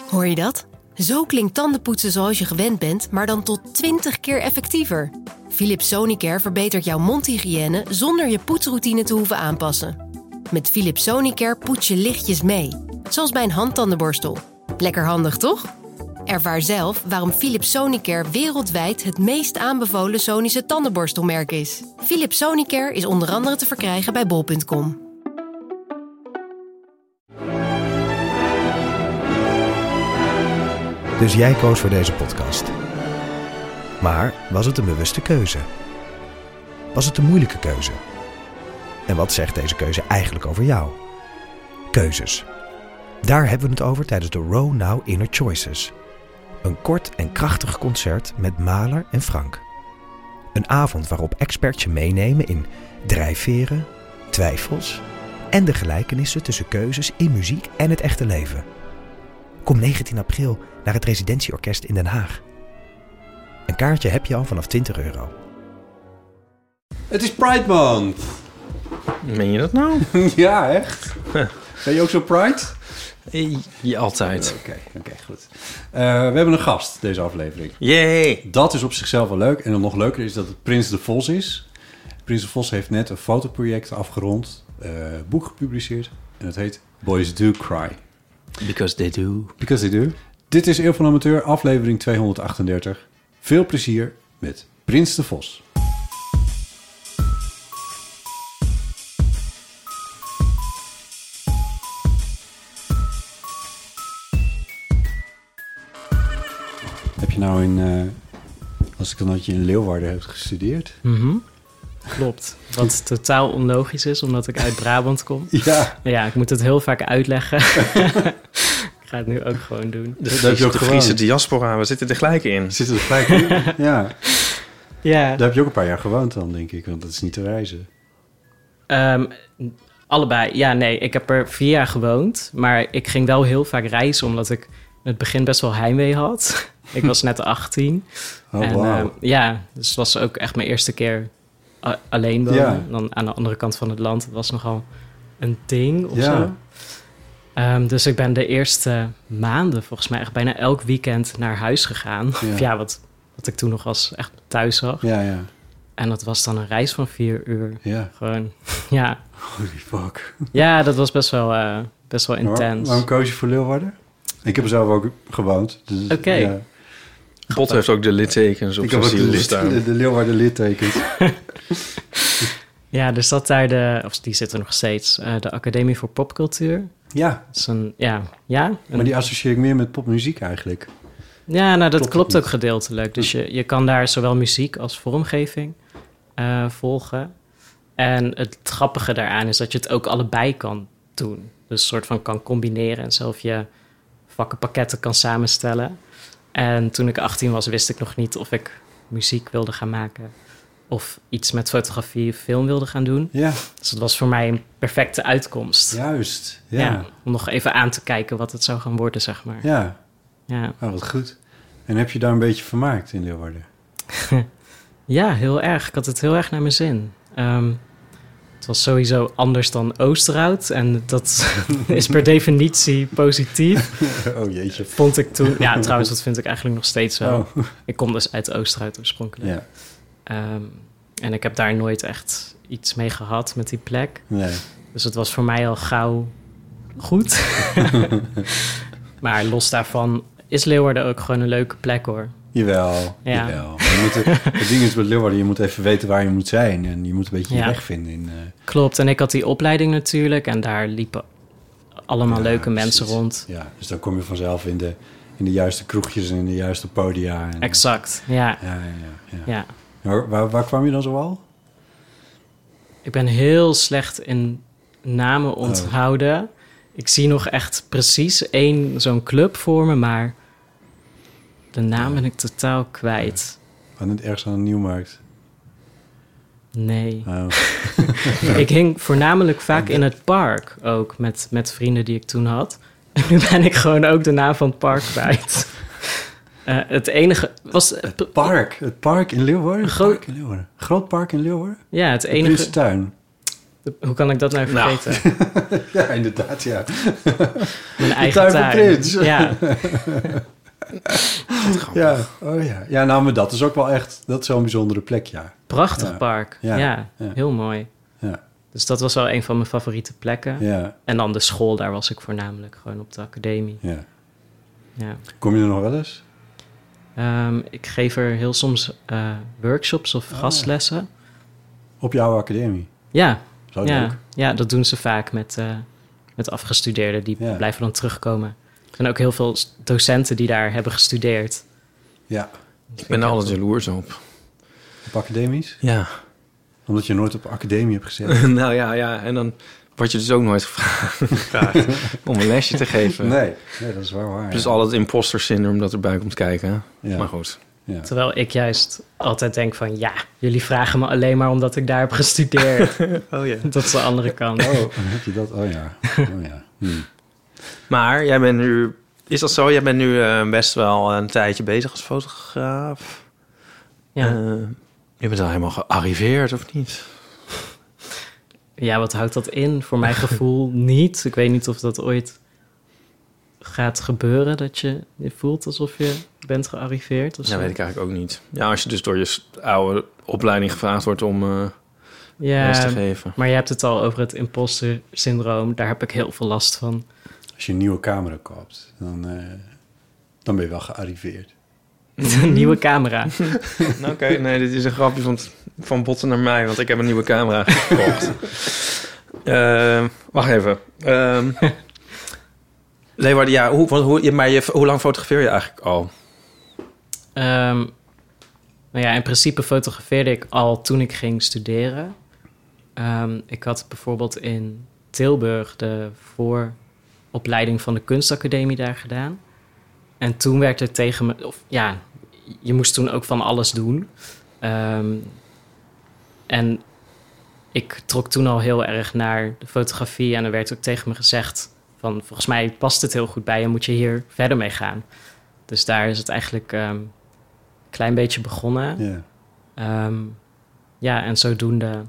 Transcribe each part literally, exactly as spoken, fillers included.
Hoor je dat? Zo klinkt tandenpoetsen zoals je gewend bent, maar dan tot twintig keer effectiever. Philips Sonicare verbetert jouw mondhygiëne zonder je poetsroutine te hoeven aanpassen. Met Philips Sonicare poets je lichtjes mee, zoals bij een handtandenborstel. Lekker handig, toch? Ervaar zelf waarom Philips Sonicare wereldwijd het meest aanbevolen Sonische tandenborstelmerk is. Philips Sonicare is onder andere te verkrijgen bij bol punt com. Dus jij koos voor deze podcast. Maar was het een bewuste keuze? Was het een moeilijke keuze? En wat zegt deze keuze eigenlijk over jou? Keuzes. Daar hebben we het over tijdens de Row Now Inner Choices. Een kort en krachtig concert met Mahler en Frank. Een avond waarop experts je meenemen in drijfveren, twijfels en de gelijkenissen tussen keuzes in muziek en het echte leven. Kom negentien april naar het Residentieorkest in Den Haag. Een kaartje heb je al vanaf twintig euro. Het is Pride Month. Meen je dat nou? Ja, echt? Ben je ook zo Pride? Ja, altijd. Oké, okay, okay, goed. Uh, we hebben een gast deze aflevering. Yay! Dat is op zichzelf wel leuk. En dan nog leuker is dat het Prins de Vos is. Prins de Vos heeft net een fotoproject afgerond. Uh, boek gepubliceerd. En het heet Boys Do Cry. Because they do. Because they do. Dit is Eeuw van Amateur, aflevering tweehonderdachtendertig. Veel plezier met Prins de Vos. Heb je nou in, uh, als ik dan dat je in Leeuwarden hebt gestudeerd? Mm-hmm. Klopt. Wat totaal onlogisch is, omdat ik uit Brabant kom. Ja. Ja, ik moet het heel vaak uitleggen. Ik ga het nu ook gewoon doen. De, de, de, de Friese diaspora, we zitten er gelijk in. Zitten er gelijk in? Ja. Ja. Daar heb je ook een paar jaar gewoond dan, denk ik, want dat is niet te reizen. Um, allebei. Ja, nee, ik heb er vier jaar gewoond, maar ik ging wel heel vaak reizen, omdat ik in het begin best wel heimwee had. Ik was net achttien. Oh, en, wow. uh, ja, dus het was ook echt mijn eerste keer a- alleen wonen. Ja. Dan aan de andere kant van het land. Het was nogal een ding of Ja. zo. Um, dus ik ben de eerste maanden volgens mij echt bijna elk weekend naar huis gegaan. Ja. Of ja, wat, wat ik toen nog als echt thuis zag. Ja, ja. En dat was dan een reis van vier uur. Ja. Gewoon, ja. Holy fuck. Ja, dat was best wel, uh, best wel intens. Waar, waarom koos je voor Leeuwarden? Ik heb er zelf ook gewoond. Dus, Oké. Okay. Ja. Bot heeft ook de littekens op ik zijn heb ook de, ziel lit, staan. de, de Leeuwarden littekens. Ja, er zat daar de, of die zit er nog steeds, uh, de Academie voor Popcultuur. Ja. Dat is een, ja, ja. Een, Maar die associeer ik meer met popmuziek eigenlijk. Ja, nou dat klopt, klopt niet. ook gedeeltelijk. Dus je, je kan daar zowel muziek als vormgeving uh, volgen. En het grappige daaraan is dat je het ook allebei kan doen. Dus een soort van kan combineren en zelf je vakkenpakketten kan samenstellen. En toen ik achttien was, wist ik nog niet of ik muziek wilde gaan maken of iets met fotografie of film wilde gaan doen. Ja. Dus het was voor mij een perfecte uitkomst. Juist. Ja. Ja, om nog even aan te kijken wat het zou gaan worden, zeg maar. Ja. Ja, Oh, wat goed. En heb je daar een beetje vermaakt in Leeuwarden? ja heel erg. Ik had het heel erg naar mijn zin. Um, het was sowieso anders dan Oosterhout. En dat is per definitie positief. Oh jeetje. Vond ik toen... Ja, trouwens, dat vind ik eigenlijk nog steeds wel. Oh. Ik kom dus uit Oosterhout oorspronkelijk. Ja. Um, en ik heb daar nooit echt iets mee gehad met die plek. Nee. Dus het was voor mij al gauw goed. Maar los daarvan is Leeuwarden ook gewoon een leuke plek, hoor. Jawel, Ja. jawel. Je moet, het ding is met Leeuwarden, je moet even weten waar je moet zijn. En je moet een beetje je Ja. weg vinden. In, uh... Klopt, en ik had die opleiding natuurlijk. En daar liepen allemaal Ja, leuke precies. mensen rond. Ja, dus dan kom je vanzelf in de, in de juiste kroegjes en in de juiste podia. En, Exact, ja. Ja, ja, ja. ja. ja. Waar, waar, waar kwam je dan zoal? Ik ben heel slecht in namen onthouden. Ik zie nog echt precies één zo'n club voor me, maar de naam ben ik totaal kwijt. Aan het ergens aan de Nieuwmarkt. Nee. Oh. Ik hing voornamelijk vaak in het park ook, met, met vrienden die ik toen had. En nu ben ik gewoon ook de naam van het park kwijt. Uh, het enige was... Het park. Het park in Leeuwarden? Groot- Park in Leeuwarden. Groot park in Leeuwarden? Ja, het De enige... Prinsentuin. De- hoe kan ik dat nou Nou. vergeten? Ja, inderdaad, ja. Mijn eigen tuin van tuin. Prins. Ja, Ja, oh ja. Ja, nou, maar dat is ook wel echt... Dat is zo'n bijzondere plek, ja. prachtig Ja. park. Ja. Ja, Ja. heel mooi. Ja, Dus dat was wel een van mijn favoriete plekken. ja, En dan de school, daar was ik voornamelijk gewoon op de academie. ja. Ja. Kom je er nog wel eens? Ehm, ik geef er heel soms eh, workshops of Oh, gastlessen. Op jouw academie? Ja, Zo ja, leuk. ja, dat doen ze vaak met, eh, met afgestudeerden. Die Ja. blijven dan terugkomen. Er zijn ook heel veel s- docenten die daar hebben gestudeerd. Ja. Ik ben er altijd jaloers op. Op academies? Ja. Omdat je nooit op academie hebt gezeten? Nou ja, ja. En dan word je dus ook nooit gevraagd om een lesje te geven. Nee, nee, dat is wel waar. Dus ja. al het imposter syndroom dat erbij komt kijken. Ja. Maar goed. Ja. Terwijl ik juist altijd denk van... ja, jullie vragen me alleen maar omdat ik daar heb gestudeerd. Oh ja. Dat is de andere kant. Oh, heb je dat? Oh ja. Oh ja. Hm. Maar jij bent nu... Is dat zo? Jij bent nu eh, best wel een tijdje bezig als fotograaf. Ja. Eh, je bent al helemaal gearriveerd, of niet? Ja, wat houdt dat in? Voor mijn gevoel niet. Ik weet niet of dat ooit gaat gebeuren... dat je je voelt alsof je bent gearriveerd. Of Ja, zo. weet ik eigenlijk ook niet. Ja, als je dus door je s- oude opleiding gevraagd wordt om eh Ja, les te geven. maar je hebt het al over het imposter syndroom. Daar heb ik heel veel last van. Als je een nieuwe camera koopt, dan, eh, dan ben je wel gearriveerd. Een nieuwe camera. Nou, oké, nee, dit is een grapje van, van Botten naar mij, want ik heb een nieuwe camera gekocht. Eh, wacht even. Ehm Leeuwarden, ja, hoe, want hoe, maar je, hoe lang fotografeer je eigenlijk al? Ehm, nou ja, in principe fotografeerde ik al toen ik ging studeren. Ehm, ik had bijvoorbeeld in Tilburg de vooropleiding van de kunstacademie daar gedaan. En toen werd er tegen me... Of, ja, je moest toen ook van alles doen. Ehm, en ik trok toen al heel erg naar de fotografie. En er werd ook tegen me gezegd van... volgens mij past het heel goed bij je, moet je hier verder mee gaan. Dus daar is het eigenlijk een um, klein beetje begonnen. Ja. Ehm, ja, en zodoende...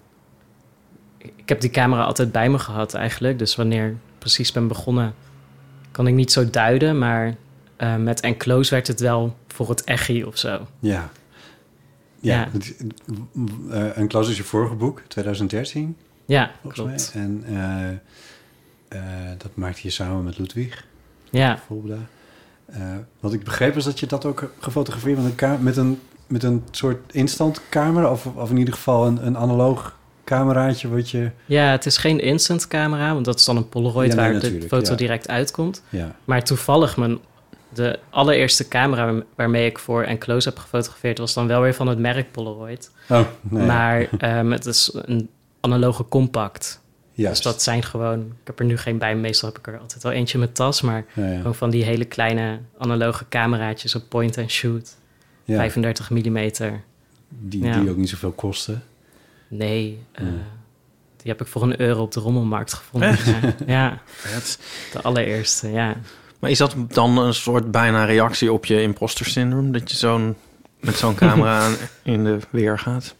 Ik heb die camera altijd bij me gehad eigenlijk. Dus wanneer ik precies ben begonnen... kan ik niet zo duiden, maar... Uh, met Enclose werd het wel voor het echi of zo. Ja. Ja. Ja. Het, uh, Enclose is je vorige boek, twintig dertien. Ja, Volgens klopt. mij. En uh, uh, dat maakte je samen met Ludwig. Ja. Uh, wat ik begreep is dat je dat ook gefotografeerd met een, ka- met een, met een soort instant camera. Of, of in ieder geval een, een analoog cameraatje wat je... Ja, het is geen instant camera, want dat is dan een Polaroid Ja, nee, waar de foto ja. direct uitkomt. Ja. Maar toevallig mijn... De allereerste camera waarmee ik voor Enclose heb gefotografeerd... was dan wel weer van het merk Polaroid. Oh, nee. Maar um, het is een analoge compact. Juist. Dus dat zijn gewoon... Ik heb er nu geen bij. Meestal heb ik er altijd wel eentje in mijn tas. Maar Ja, ja. gewoon van die hele kleine analoge cameraatjes op point and shoot. Ja. vijfendertig millimeter. Die, Ja. die ook niet zoveel kosten. Nee, uh, Hmm. die heb ik voor een euro op de rommelmarkt gevonden. Ja, ja, Vet. de allereerste, ja. Maar is dat dan een soort bijna reactie op je imposter syndroom? Dat je zo'n, met zo'n camera in de weer gaat?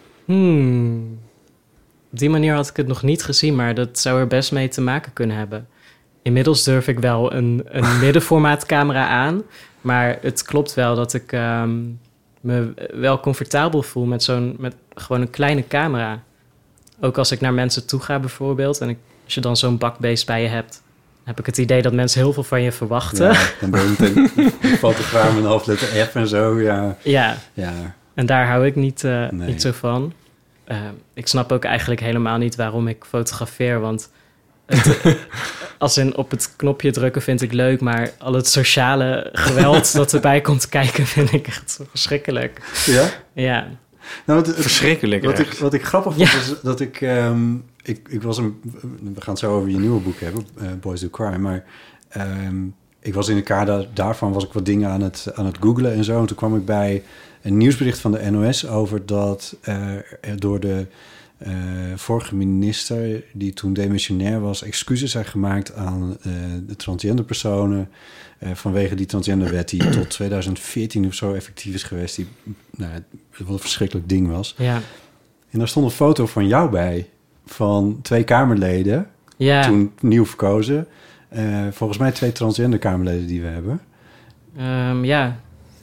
Hmm. Op die manier had ik het nog niet gezien, maar dat zou er best mee te maken kunnen hebben. Inmiddels durf ik wel een, een middenformaat camera aan. Maar het klopt wel dat ik um, me wel comfortabel voel met zo'n met gewoon een kleine camera. Ook als ik naar mensen toe ga bijvoorbeeld. En ik, als je dan zo'n bakbeest bij je hebt, heb ik het idee dat mensen heel veel van je verwachten. Ja, dan ben je meteen een fotograaf met een hoofdletter F en zo. Ja, Ja, ja. en daar hou ik niet, uh, Nee. niet zo van. Uh, ik snap ook eigenlijk helemaal niet waarom ik fotografeer. Want het, als in op het knopje drukken vind ik leuk... maar al het sociale geweld dat erbij komt kijken... vind ik echt zo verschrikkelijk. Ja? Ja, Nou, het, het- Verschrikkelijk, Wat ik, echt. wat ik grappig vond, Ja. is dat ik, ehm, ik... Ik was een... We gaan het zo over je nieuwe boek hebben, uh, Boys Do Crime. Maar ehm, ik was in de kader daarvan... was ik wat dingen aan het, aan het googlen en zo. En toen kwam ik bij een nieuwsbericht van de N O S... over dat uh, er door de uh, vorige minister... die toen demissionair was... excuses zijn gemaakt aan uh, de transgender personen... Uh, vanwege die transgenderwet die tot twintig veertien of zo effectief is geweest... die nou, wat een verschrikkelijk ding was. ja. En daar stond een foto van jou bij. van twee Kamerleden, Ja, toen nieuw verkozen. Uh, volgens mij twee transgender Kamerleden die we hebben. ehm, ja.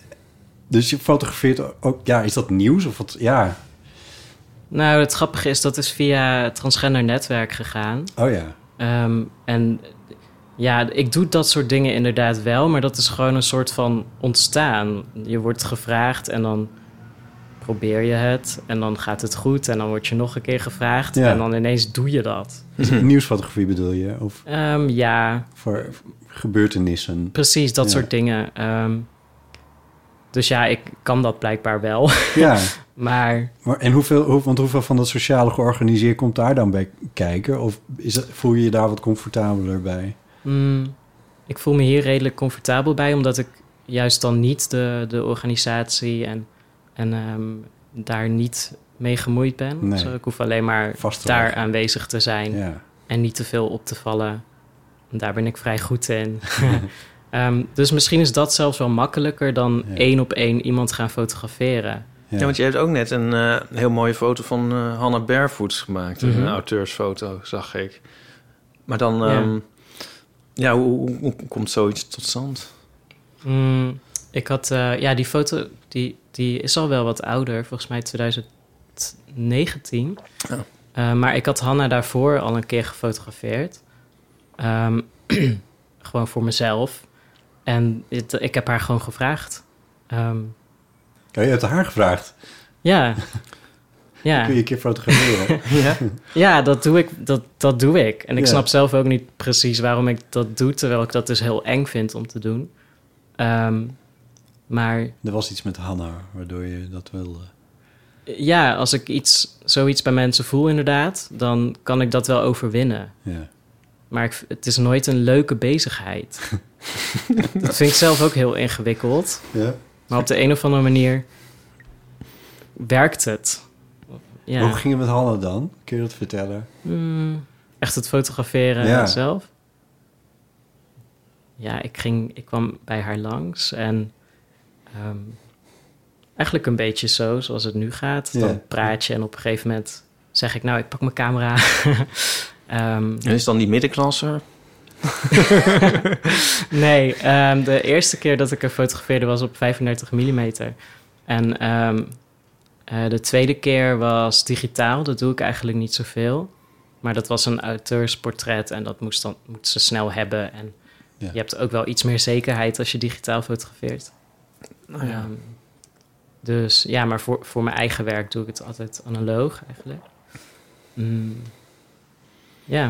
Dus je fotografeert ook... Ja, is dat nieuws? Of wat? Ja. Nou, het grappige is, dat is via het transgender netwerk gegaan. Oh ja. Ehm, en ja, ik doe dat soort dingen inderdaad wel, maar dat is gewoon een soort van ontstaan. Je wordt gevraagd en dan probeer je het en dan gaat het goed en dan word je nog een keer gevraagd Ja. en dan ineens doe je dat. Nieuwsfotografie bedoel je? Of Ehm, ja, voor gebeurtenissen? precies, dat Ja. soort dingen. Ehm, dus ja, ik kan dat blijkbaar wel. Ja. Maar Maar, en hoeveel, hoe, want hoeveel van dat sociale georganiseerd komt daar dan bij kijken? Of is het, voel je je daar wat comfortabeler bij? mm, ik voel me hier redelijk comfortabel bij, omdat ik juist dan niet de, de organisatie en, en ehm, daar niet mee gemoeid ben. Nee. Zo, ik hoef alleen maar Vast te daar leggen. aanwezig te zijn Ja. en niet te veel op te vallen. En daar ben ik vrij goed in. Ehm, dus misschien is dat zelfs wel makkelijker dan Ja. één op één iemand gaan fotograferen. Ja. Ja, want je hebt ook net een uh, heel mooie foto van uh, Hannah Barefoots gemaakt. Mhm. Een auteursfoto, zag ik. Maar dan... Ja. Um, ja, hoe, hoe, hoe komt zoiets tot stand? Mm, ik had... uh, ja, die foto die, die is al wel wat ouder. Volgens mij twintig negentien. Oh. Uh, maar ik had Hannah daarvoor al een keer gefotografeerd. Um, gewoon voor mezelf. En het, ik heb haar gewoon gevraagd. Um, Oh, je hebt haar gevraagd. ja. Ja. Kun je een keer fotograferen? ja. Ja, dat doe ik. Dat, dat doe ik. En ik Ja. snap zelf ook niet precies waarom ik dat doe, terwijl ik dat dus heel eng vind om te doen. Um, maar Er was iets met Hannah, waardoor je dat wilde. ja, als ik iets, zoiets bij mensen voel inderdaad, dan kan ik dat wel overwinnen. Ja. Maar ik, het is nooit een leuke bezigheid. Dat vind ik zelf ook heel ingewikkeld. Ja. Maar op de een of andere manier werkt het. Ja. Hoe ging het met Hannah dan? Kun je dat vertellen? Mm, echt het fotograferen Ja. zelf? Ja, ik, ging, ik kwam bij haar langs en um, eigenlijk een beetje zo zoals het nu gaat. Ja. Dan praat je en op een gegeven moment zeg ik, nou, ik pak mijn camera. um, En is dan die middenklasse? nee, um, de eerste keer dat ik er fotografeerde was op vijfendertig millimeter. En um, uh, de tweede keer was digitaal. Dat doe ik eigenlijk niet zoveel. Maar dat was een auteursportret en dat moest, dan, moest ze snel hebben. En Ja. je hebt ook wel iets meer zekerheid als je digitaal fotografeert. Nou ja. Um, dus ja, maar voor, voor mijn eigen werk doe ik het altijd analoog eigenlijk. Mm, ja.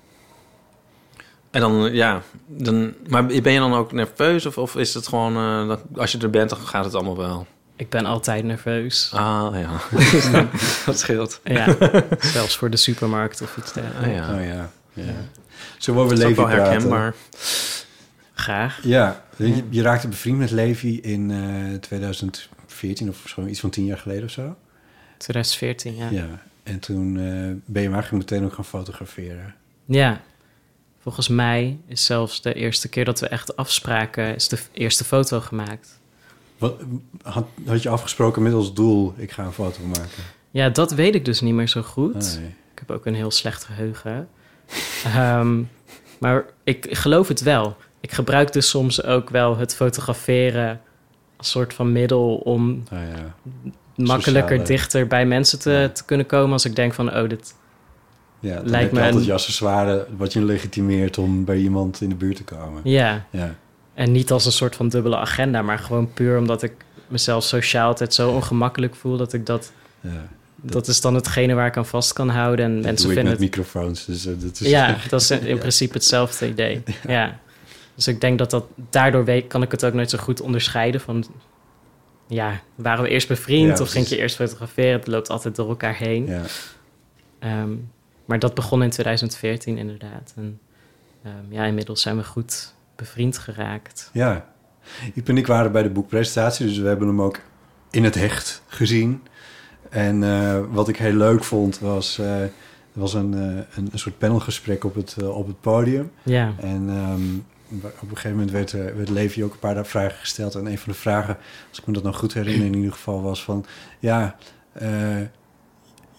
En dan, ja, dan, maar ben je dan ook nerveus? Of, of is het gewoon, uh, dat, als je er bent, dan gaat het allemaal wel? Ik ben altijd nerveus. Ah, ja. Dat scheelt. Ja, zelfs voor de supermarkt of iets dergelijks. Ah, ja. Oh ja. ja. Zo worden Dat we is ook Levi wel praten. herkenbaar. Graag. Ja, je, je raakte bevriend met Levi in uh, twintig veertien of zo, iets van tien jaar geleden of zo. twintig veertien, ja. Ja, en toen uh, ben je hem eigenlijk meteen ook gaan fotograferen. Ja. Volgens mij is zelfs de eerste keer dat we echt afspraken, is de eerste foto gemaakt. Wat, had, had je afgesproken met als doel, ik ga een foto maken? Ja, dat weet ik dus niet meer zo goed. Nee. Ik heb ook een heel slecht geheugen. um, maar ik geloof het wel. Ik gebruik dus soms ook wel het fotograferen als soort van middel om Oh ja. makkelijker Sociale. dichter bij mensen te, Ja. te kunnen komen als ik denk van, oh, dit... Ja, dan Lijkt heb je me altijd een- je accessoire wat je legitimeert om bij iemand in de buurt te komen. Ja, Ja, en niet als een soort van dubbele agenda, maar gewoon puur omdat ik mezelf sociaal altijd zo ongemakkelijk voel dat ik dat... ja. Dat is dan hetgene waar ik aan vast kan houden. En Dat mensen doe ik vinden met het... microfoons. Dus, uh, dat is, Ja, dat is in principe hetzelfde idee. Ja. Dus ik denk dat dat... Daardoor weet, kan ik het ook nooit zo goed onderscheiden van... Ja, waren we eerst bevriend Ja, of ging precies. je eerst fotograferen? Het loopt altijd door elkaar heen. Ja. Um, maar dat begon in twintig veertien inderdaad. En um, ja, inmiddels zijn we goed bevriend geraakt. Ja, Iep en ik waren bij de boekpresentatie, dus we hebben hem ook in het hecht gezien. En uh, wat ik heel leuk vond was, uh, er was een, uh, een, een soort panelgesprek op het, uh, op het podium. Ja, En um, op een gegeven moment werd, uh, werd Levi ook een paar vragen gesteld. En een van de vragen, als ik me dat nou goed herinner in ieder geval, was van... Ja, uh, je,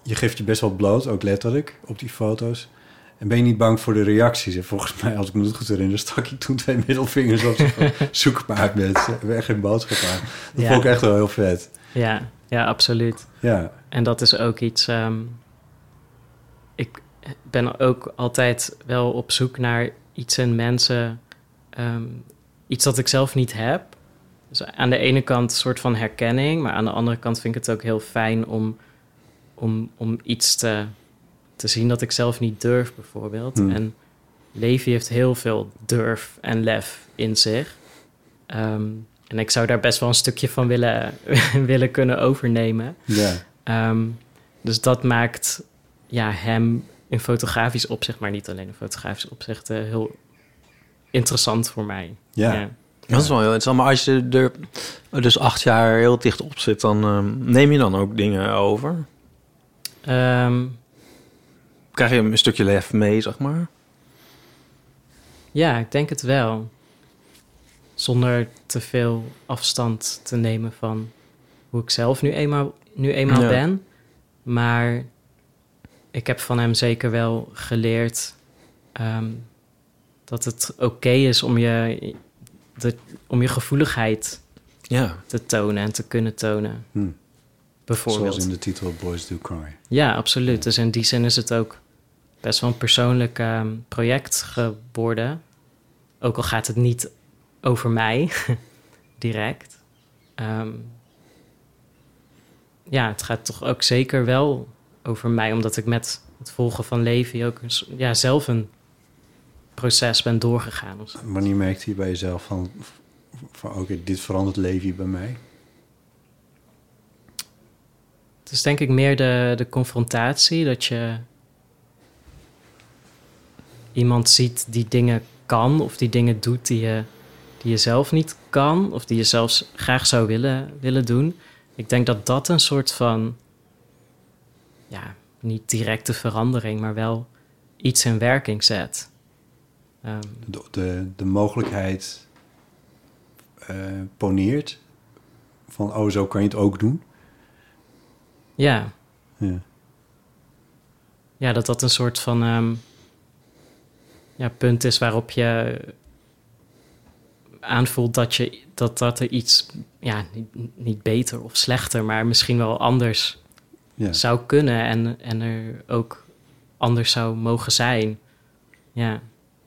je geeft je best wel bloot, ook letterlijk, op die foto's. En ben je niet bang voor de reacties? En volgens mij, als ik me het goed herinner, stak ik toen twee middelvingers op. Zoek maar uit mensen. We hebben geen boodschap aan. Dat Ja. vond ik echt wel heel vet. Ja, ja, absoluut. Ja. En dat is ook iets... Um, ik ben ook altijd wel op zoek naar iets in mensen... Um, iets dat ik zelf niet heb. Dus aan de ene kant een soort van herkenning... maar aan de andere kant vind ik het ook heel fijn om, om, om iets te, te zien dat ik zelf niet durf, bijvoorbeeld. Hmm. En Levi heeft heel veel durf en lef in zich. Um, en ik zou daar best wel een stukje van willen, willen kunnen overnemen. Ja. Um, dus dat maakt ja, hem in fotografisch opzicht... maar niet alleen in fotografisch opzicht... Uh, heel interessant voor mij. Ja. Ja. Dat is wel heel interessant. Maar als je er dus acht jaar heel dicht op zit... dan um, neem je dan ook dingen over? Um, Krijg je een stukje lef mee, zeg maar? ja, ik denk het wel. Zonder te veel afstand te nemen van... hoe ik zelf nu eenmaal, nu eenmaal Ja. ben. Maar ik heb van hem zeker wel geleerd... Um, dat het oké is om je, de, om je gevoeligheid Ja. te tonen en te kunnen tonen. Hm. Bijvoorbeeld. Zoals in de titel Boys Do Cry. Ja, absoluut. Dus in die zin is het ook best wel een persoonlijk um, project geworden. Ook al gaat het niet over mij direct. Um, ja, het gaat toch ook zeker wel over mij... omdat ik met het volgen van Levi ook een, ja, zelf een proces ben doorgegaan. Of zo. Wanneer merkte je bij jezelf van... van oké, okay, dit verandert Levi bij mij? Het is denk ik meer de, de confrontatie... dat je iemand ziet die dingen kan... of die dingen doet die je, die je zelf niet kan... of die je zelfs graag zou willen, willen doen. Ik denk dat dat een soort van... ja, niet directe verandering... maar wel iets in werking zet... Um, De, de, de mogelijkheid uh, poneert van, oh, zo kan je het ook doen. ja. Ja. Ja, dat dat een soort van um, ja, punt is waarop je aanvoelt dat, je, dat, dat er iets, ja, niet, niet beter of slechter, maar misschien wel anders Ja. zou kunnen en, en er ook anders zou mogen zijn. Ja.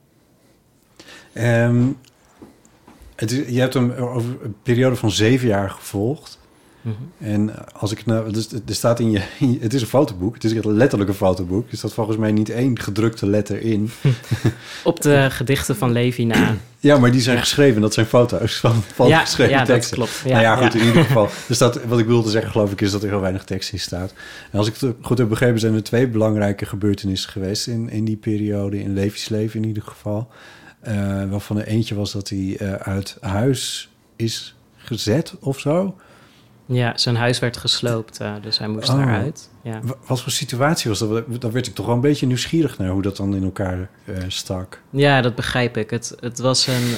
Um, het is, je hebt hem over een periode van zeven jaar gevolgd. Mm-hmm. En als ik nou, dus er staat in je, in je, het is een fotoboek, het is echt letterlijk een fotoboek. Er staat volgens mij niet één gedrukte letter in. Op de gedichten van Levi na. Ja, maar die zijn Ja. geschreven, dat zijn foto's van, van ja, geschreven ja, teksten. dat klopt. Ja, nou ja, goed, ja. in ieder geval. Er staat, wat ik wilde zeggen, geloof ik, is dat er heel weinig tekst in staat. En als ik het goed heb begrepen, zijn er twee belangrijke gebeurtenissen geweest in, in die periode, in Levi's leven in ieder geval. Uh, waarvan er eentje was dat hij uh, uit huis is gezet of zo. Ja, zijn huis werd gesloopt, uh, dus hij moest Oh. daaruit. Ja. W- wat voor situatie was dat? Daar werd ik toch wel een beetje nieuwsgierig naar hoe dat dan in elkaar uh, stak. Ja, dat begrijp ik. Het, het was een,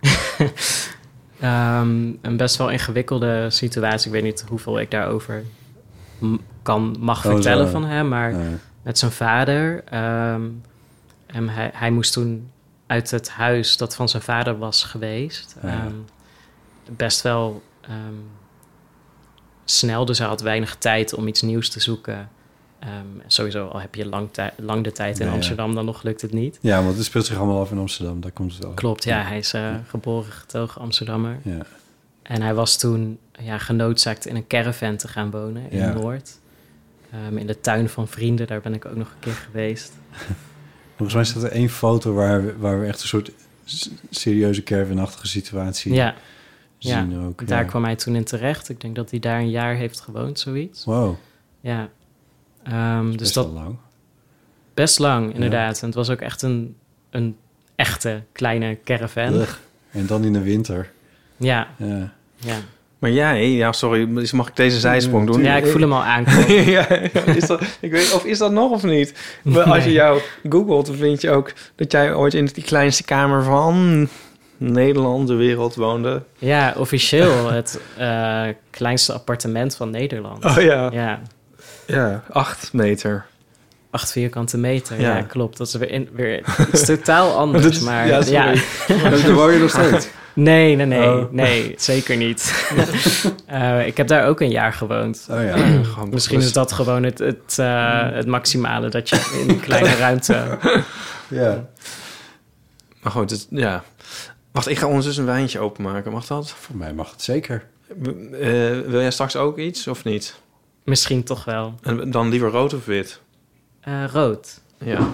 um, een best wel ingewikkelde situatie. Ik weet niet hoeveel ik daarover m- kan, mag Oh, vertellen zo. van hem, maar Uh, met zijn vader. Um, en hij, hij moest toen uit het huis dat van zijn vader was geweest. Ja. Um, best wel um, snel, dus hij had weinig tijd om iets nieuws te zoeken. Um, sowieso, al heb je lang, tij- lang de tijd in Ja, ja. Amsterdam, dan nog lukt het niet. ja, want het speelt zich allemaal af in Amsterdam. Daar komt het wel. Klopt, ja. Hij is uh, geboren getogen Amsterdammer. Ja. En hij was toen ja, genoodzaakt in een caravan te gaan wonen in Ja. Noord. Um, in de tuin van vrienden, daar ben ik ook nog een keer geweest. Volgens mij staat er één foto waar we, waar we echt een soort s- serieuze caravanachtige situatie Ja, zien ja. ook. daar ja. kwam hij toen in terecht. Ik denk dat hij daar een jaar heeft gewoond, zoiets. Wow, Ja. Um, dus best dat wel lang. best lang, inderdaad. En het was ook echt een, een echte kleine caravan. Ugh. En dan in de winter. Ja, Ja. ja. Maar jij, ja, sorry, dus mag ik deze zijsprong doen? Ja, ik voel hem al aankomen. ja, is dat, ik weet, of is dat nog of niet? Maar als je Nee. jou googelt, dan vind je ook dat jij ooit in die kleinste kamer van Nederland, de wereld, woonde. Ja, officieel het uh, kleinste appartement van Nederland. Oh ja. Ja, Ja, acht meter. Acht vierkante meter, Ja. ja, klopt. Dat is weer, in, weer het is totaal anders, Dat is- maar ja, ja. sorry. Daar woon je nog steeds. Nee, nee, nee, Oh. nee, zeker niet. uh, ik heb daar ook een jaar gewoond. Oh ja. Gewoon Misschien is dat gewoon het, het, uh, het maximale dat je in een kleine ruimte... Ja. Maar goed, het, ja. Wacht, ik ga ondertussen een wijntje openmaken. Mag dat? Voor mij mag het zeker. Uh, wil jij straks ook iets of niet? Misschien toch wel. En dan liever rood of wit? Uh, rood. Ja.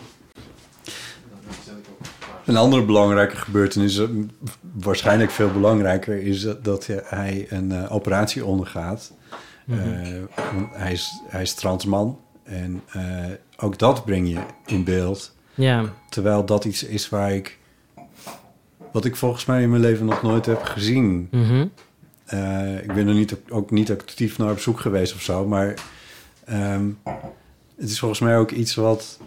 Een andere belangrijke gebeurtenis, uh, waarschijnlijk veel belangrijker, is dat, dat hij een uh, operatie ondergaat. Mm-hmm. Uh, hij, is, hij is transman en uh, ook dat breng je in beeld. Ja. Terwijl dat iets is waar ik, wat ik volgens mij in mijn leven nog nooit heb gezien. Mm-hmm. Uh, ik ben er niet, ook niet actief naar op zoek geweest of zo, maar um, het is volgens mij ook iets wat...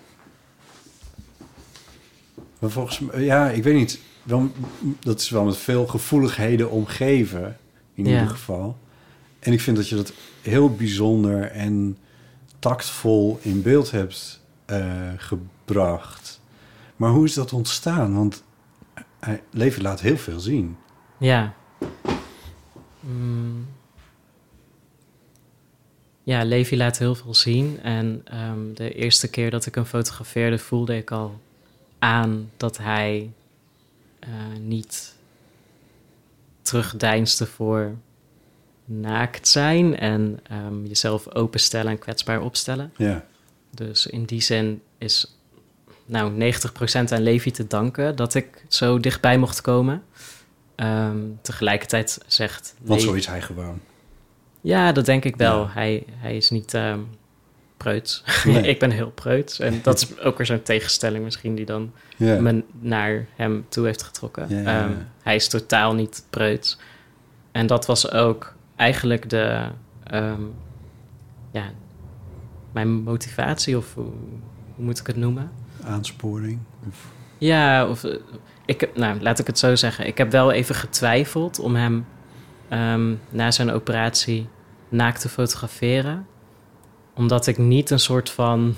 Maar volgens mij, ja, ik weet niet. Wel, dat is wel met veel gevoeligheden omgeven, in ja. ieder geval. En ik vind dat je dat heel bijzonder en tactvol in beeld hebt uh, gebracht. Maar hoe is dat ontstaan? Want hij, Levi laat heel veel zien. Ja. Mm. Ja, Levi laat heel veel zien. En um, de eerste keer dat ik hem fotografeerde, voelde ik al aan dat hij uh, niet terugdeinsde voor naakt zijn en um, jezelf openstellen en kwetsbaar opstellen. Ja. Dus in die zin is nou negentig procent aan Levi te danken dat ik zo dichtbij mocht komen. Um, tegelijkertijd zegt... Want Le- zo is hij gewoon. Ja, dat denk ik wel. Ja. Hij, hij is niet um, preuts. Nee. Ik ben heel preuts. En dat is ook weer zo'n tegenstelling misschien die dan Ja. me naar hem toe heeft getrokken. Ja, ja, ja. Um, hij is totaal niet preuts. En dat was ook eigenlijk de... Um, ja, mijn motivatie, of hoe, hoe moet ik het noemen? Aansporing. Of... Ja, of... Ik, nou, laat ik het zo zeggen. Ik heb wel even getwijfeld om hem um, na zijn operatie naakt te fotograferen. Omdat ik niet een soort van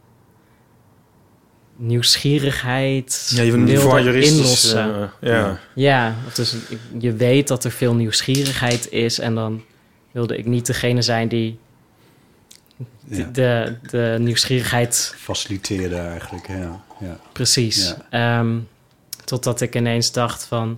nieuwsgierigheid ja, je wil wilde inlossen. Uh, ja. ja, of dus je weet dat er veel nieuwsgierigheid is en dan wilde ik niet degene zijn die Ja. de, de nieuwsgierigheid... faciliteerde eigenlijk, ja. ja. Precies. Ja. Um, totdat ik ineens dacht van...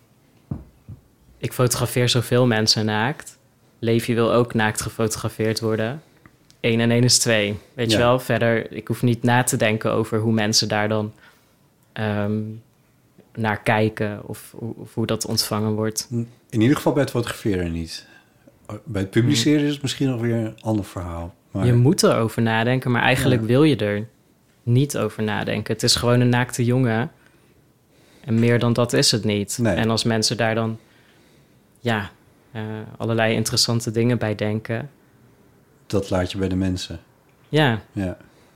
ik fotografeer zoveel mensen naakt. Levi wil ook naakt gefotografeerd worden. Eén en één is twee. Weet ja. je wel? Verder, ik hoef niet na te denken over hoe mensen daar dan um, naar kijken of, of hoe dat ontvangen wordt. In ieder geval bij het fotograferen niet. Bij het publiceren is het misschien nog weer een ander verhaal. Maar... Je moet erover nadenken, maar eigenlijk ja. wil je er niet over nadenken. Het is gewoon een naakte jongen. En meer dan dat is het niet. Nee. En als mensen daar dan ja, uh, allerlei interessante dingen bij denken. Dat laat je bij de mensen. Ja. Ja.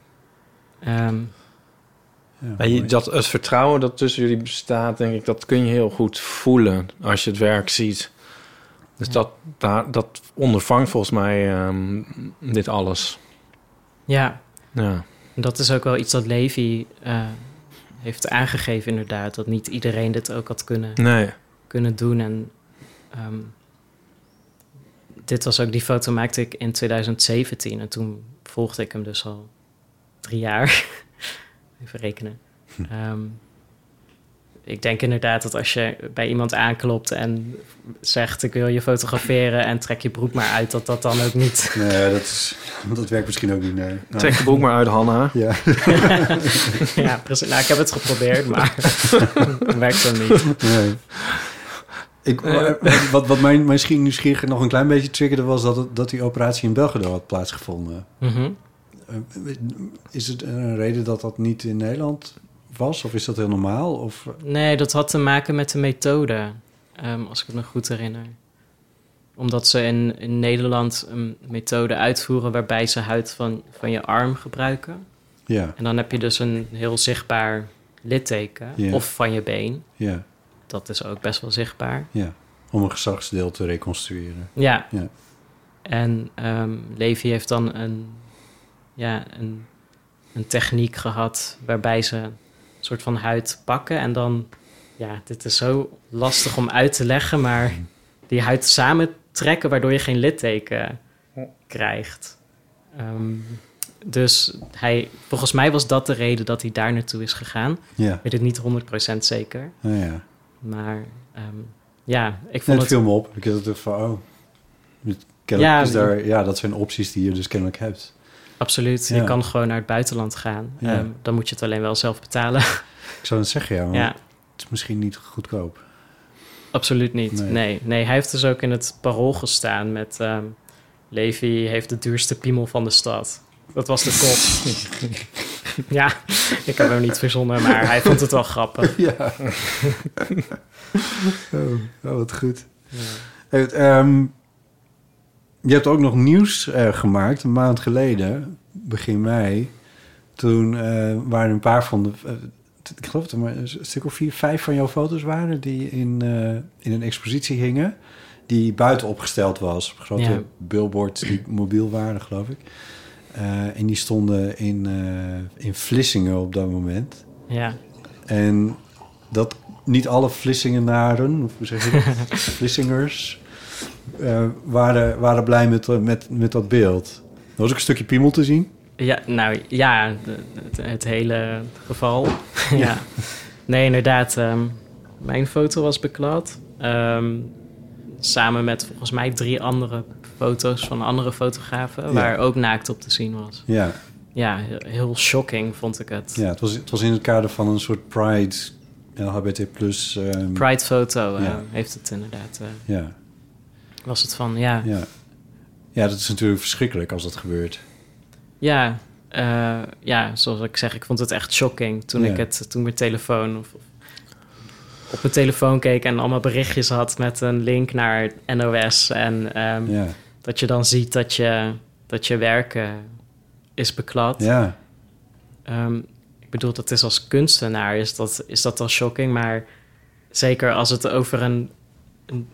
Um, ja je, dat, het vertrouwen dat tussen jullie bestaat, denk ik, dat kun je heel goed voelen als je het werk ziet. Dus ja. dat, dat, dat ondervangt volgens mij um, dit alles. Ja. Ja. Dat is ook wel iets dat Levi uh, heeft aangegeven inderdaad. Dat niet iedereen dit ook had kunnen, nee. kunnen doen. En um, dit was ook, die foto maakte ik in twintig zeventien. En toen volgde ik hem dus al drie jaar. Even rekenen. Um, ik denk inderdaad dat als je bij iemand aanklopt en zegt... ik wil je fotograferen en trek je broek maar uit... dat dat dan ook niet... Nee, dat, is, dat werkt misschien ook niet, nee. Trek je broek maar uit, Hanna. Ja, ja precies. Nou, ik heb het geprobeerd, maar het werkt zo niet. Nee. Ik, wat wat mij misschien nieuwsgierig nog een klein beetje triggerde... was dat, het, dat die operatie in België had plaatsgevonden. Mm-hmm. Is het een reden dat dat niet in Nederland... was? Of is dat heel normaal? Of... Nee, dat had te maken met de methode, um, als ik het me goed herinner. Omdat ze in, in Nederland een methode uitvoeren... waarbij ze huid van, van je arm gebruiken. Ja. En dan heb je dus een heel zichtbaar litteken. Ja. Of van je been. Ja. Dat is ook best wel zichtbaar. Ja, om een geslachtsdeel te reconstrueren. Ja. Ja. En um, Levi heeft dan een, ja, een, een techniek gehad waarbij ze een soort van huid pakken. En dan, ja, dit is zo lastig om uit te leggen, maar die huid samentrekken waardoor je geen litteken krijgt. Um, dus hij, volgens mij was dat de reden dat hij daar naartoe is gegaan. Ja. Ik weet het niet honderd procent zeker. Oh, ja. Maar um, ja, ik En vond het het... viel me op. Ik had het van, oh... Kennelijk Ja, is daar, ja, dat zijn opties die je dus kennelijk hebt. Absoluut. Ja. Je kan gewoon naar het buitenland gaan. Ja. Um, dan moet je het alleen wel zelf betalen. Ik zou het zeggen, ja, maar Ja. het is misschien niet goedkoop. Absoluut niet. Nee. Nee. nee, hij heeft dus ook in het Parool gestaan met... Um, Levi heeft de duurste piemel van de stad. Dat was de kop. Ja, ik heb hem niet verzonnen, maar hij vond het wel grappig. Ja. oh, oh, wat goed. Ja. Hey, um, je hebt ook nog nieuws uh, gemaakt, een maand geleden, begin mei. Toen uh, waren een paar van de... Uh, ik geloof dat er maar een stuk of vier, vijf van jouw foto's waren... die in, uh, in een expositie hingen, die buiten opgesteld was. Op grote Ja. billboards die mobiel waren, geloof ik. Uh, en die stonden in, uh, in Vlissingen op dat moment. Ja. En dat niet alle Vlissingenaren, of hoe zeg je dat? Vlissingers, uh, waren, waren blij met, met, met dat beeld. Er was ook een stukje piemel te zien. Ja, nou ja, het, het hele geval. Ja. Nee, inderdaad. Um, mijn foto was beklad. Um, samen met volgens mij drie andere foto's van andere fotografen... Ja. waar ook naakt op te zien was. Ja, Ja, heel, heel shocking vond ik het. ja het, was, het was in het kader van een soort Pride, L H B T plus... Um, Pride-foto uh, Ja. heeft het inderdaad. Uh, ja, was het van, ja... ja. Ja, dat is natuurlijk verschrikkelijk als dat gebeurt. Ja, uh, ja, zoals ik zeg, ik vond het echt shocking toen Ja. ik het, toen mijn telefoon of, of op mijn telefoon keek en allemaal berichtjes had met een link naar N O S en um, Ja, dat je dan ziet dat je, dat je werk uh, is beklad. ja, Um, ik bedoel, dat is als kunstenaar is dat, is dat al shocking, maar zeker als het over een, een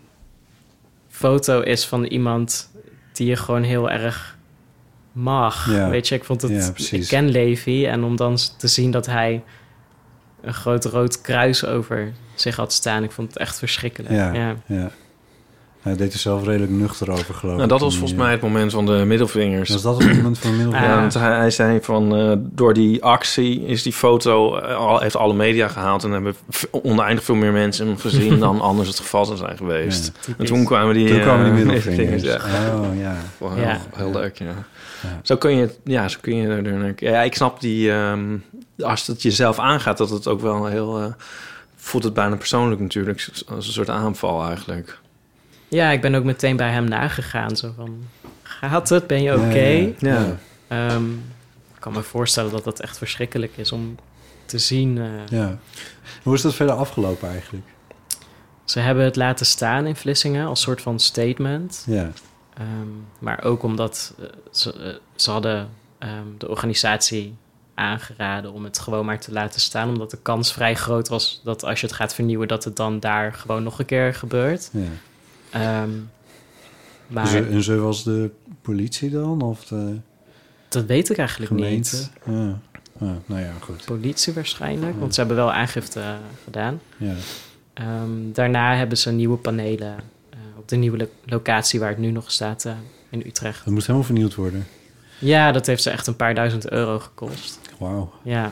foto is van iemand die je gewoon heel erg mag. Ja. Weet je, ik vond het... Ja, precies. ik ken Levi en om dan te zien dat hij een groot rood kruis over zich had staan, ik vond het echt verschrikkelijk. ja, Ja. ja. Hij deed er zelf redelijk nuchter over, geloof ik. Nou, dat was toen volgens hij, mij het moment van de middelvingers. Was dat het moment van de middelvinger? Ah. Ja, want hij, hij zei van uh, door die actie is die foto uh, al, heeft alle media gehaald en hebben v- oneindig veel meer mensen hem gezien dan anders het geval zou zijn geweest. Ja. Typisch. En toen kwamen die, Toen kwamen die uh, middelvingers. ja. Oh, ja. Wel Ja. heel, heel leuk, ja. Ja. Zo kun je, ja, zo kun je er naar. Ja, ik snap die. Um, als het jezelf aangaat, dat het ook wel heel. Uh, voelt het bijna persoonlijk natuurlijk, als een soort aanval eigenlijk. Ja, ik ben ook meteen bij hem nagegaan. Zo van, gaat het? Ben je oké? Ja, ja, Ja. ja. Um, ik kan me voorstellen dat dat echt verschrikkelijk is om te zien. Uh, Ja. Hoe is dat verder afgelopen eigenlijk? Ze hebben het laten staan in Vlissingen als soort van statement. Ja, Um, maar ook omdat uh, ze, uh, ze hadden um, de organisatie aangeraden om het gewoon maar te laten staan. Omdat de kans vrij groot was dat als je het gaat vernieuwen, dat het dan daar gewoon nog een keer gebeurt. ja. Um, maar Dus, en zo was de politie dan? Of de dat weet ik eigenlijk gemeente? niet. Ja. Ah, nou ja, goed. Politie waarschijnlijk, Ja. want ze hebben wel aangifte uh, gedaan. Ja. Um, daarna hebben ze nieuwe panelen uh, op de nieuwe lo- locatie waar het nu nog staat uh, in Utrecht. Het moest helemaal vernieuwd worden. Ja, dat heeft ze echt een paar duizend euro gekost. Wauw. Ja.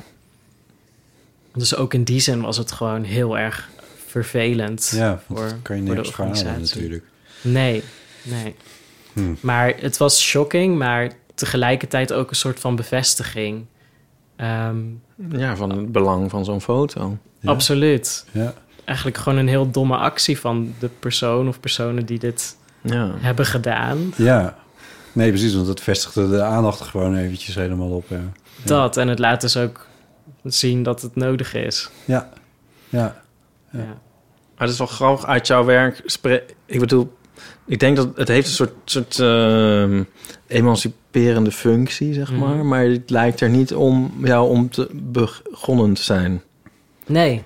Dus ook in die zin was het gewoon heel erg vervelend. Ja, want voor, dat kan je voor de nergens verhalen organisatie. natuurlijk. Nee, nee. Hm. Maar het was shocking, maar tegelijkertijd ook een soort van bevestiging. Ehm, Ja, van het belang van zo'n foto. Ja. Absoluut. Ja. Eigenlijk gewoon een heel domme actie van de persoon of personen die dit Ja. hebben gedaan. Ja. Nee, precies, want dat vestigde de aandacht gewoon eventjes helemaal op. Ja. Ja. Dat, en het laat dus ook zien dat het nodig is. Ja. Ja. Ja. Ja. Maar het is wel grappig uit jouw werk. spre- Ik bedoel, ik denk dat het heeft een soort, soort uh, emanciperende functie, zeg Mhm. maar. Maar het lijkt er niet om jou om te begonnen te zijn. Nee,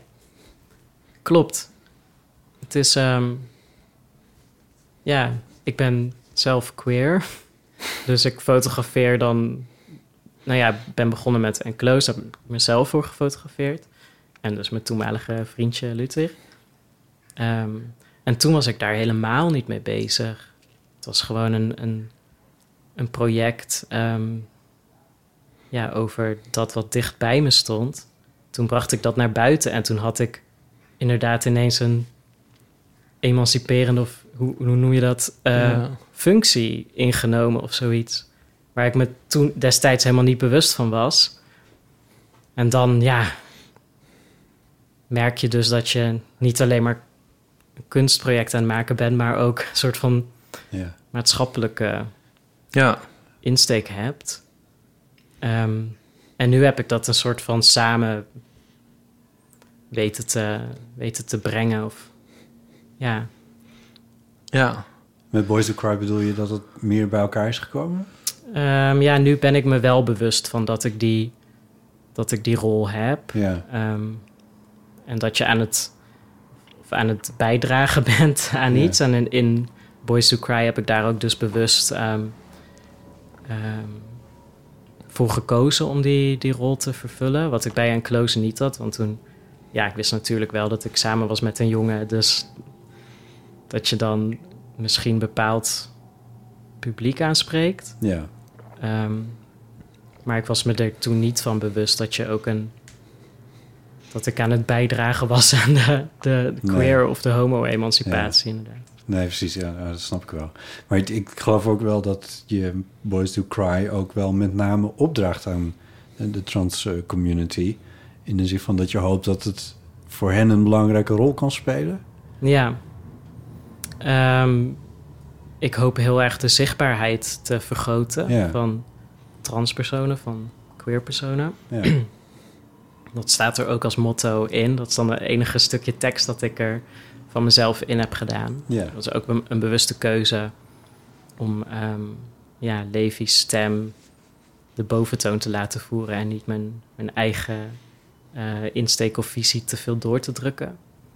klopt. Het is, ehm, ja, ik ben zelf queer. Dus ik fotografeer dan... Nou ja, ben begonnen met Enclosed. Daar heb ik mezelf voor gefotografeerd. En dus mijn toenmalige vriendje Ludwig. Um, en toen was ik daar helemaal niet mee bezig. Het was gewoon een, een, een project... Um, ja, over dat wat dicht bij me stond. Toen bracht ik dat naar buiten. En toen had ik inderdaad ineens een emanciperende... of hoe, hoe noem je dat? Uh, ja. Functie ingenomen of zoiets. Waar ik me toen destijds helemaal niet bewust van was. En dan, ja... merk je dus dat je niet alleen maar een kunstproject aan het maken bent... maar ook een soort van ja. maatschappelijke ja. insteek hebt... Um, en nu heb ik dat een soort van samen weten te, weten te brengen. Of, ja. ja. Met Boys Who Cry bedoel je dat het meer bij elkaar is gekomen? Um, ja, nu ben ik me wel bewust van dat ik die, dat ik die rol heb. Ja. Um, en dat je aan het, of aan het bijdragen bent aan ja. iets. En in, in Boys Who Cry heb ik daar ook dus bewust... Um, um, voor gekozen om die, die rol te vervullen. Wat ik bij Enclosed niet had. Want toen... Ja, ik wist natuurlijk wel dat ik samen was met een jongen. Dus dat je dan misschien bepaald publiek aanspreekt. Ja. Um, maar ik was me er toen niet van bewust dat je ook een... dat ik aan het bijdragen was aan de, de queer nee. of de homo-emancipatie ja. inderdaad. Nee, precies, ja, dat snap ik wel. Maar ik, ik geloof ook wel dat je Boys Who Cry ook wel met name opdraagt aan de trans community. In de zin van dat je hoopt dat het voor hen een belangrijke rol kan spelen. Ja. Um, ik hoop heel erg de zichtbaarheid te vergroten ja. van transpersonen, van queerpersonen. Ja. Dat staat er ook als motto in. Dat is dan het enige stukje tekst dat ik er van mezelf in heb gedaan. Ja. Dat is ook een, een bewuste keuze om um, ja, Levi's stem de boventoon te laten voeren en niet mijn, mijn eigen uh, insteek of visie te veel door te drukken.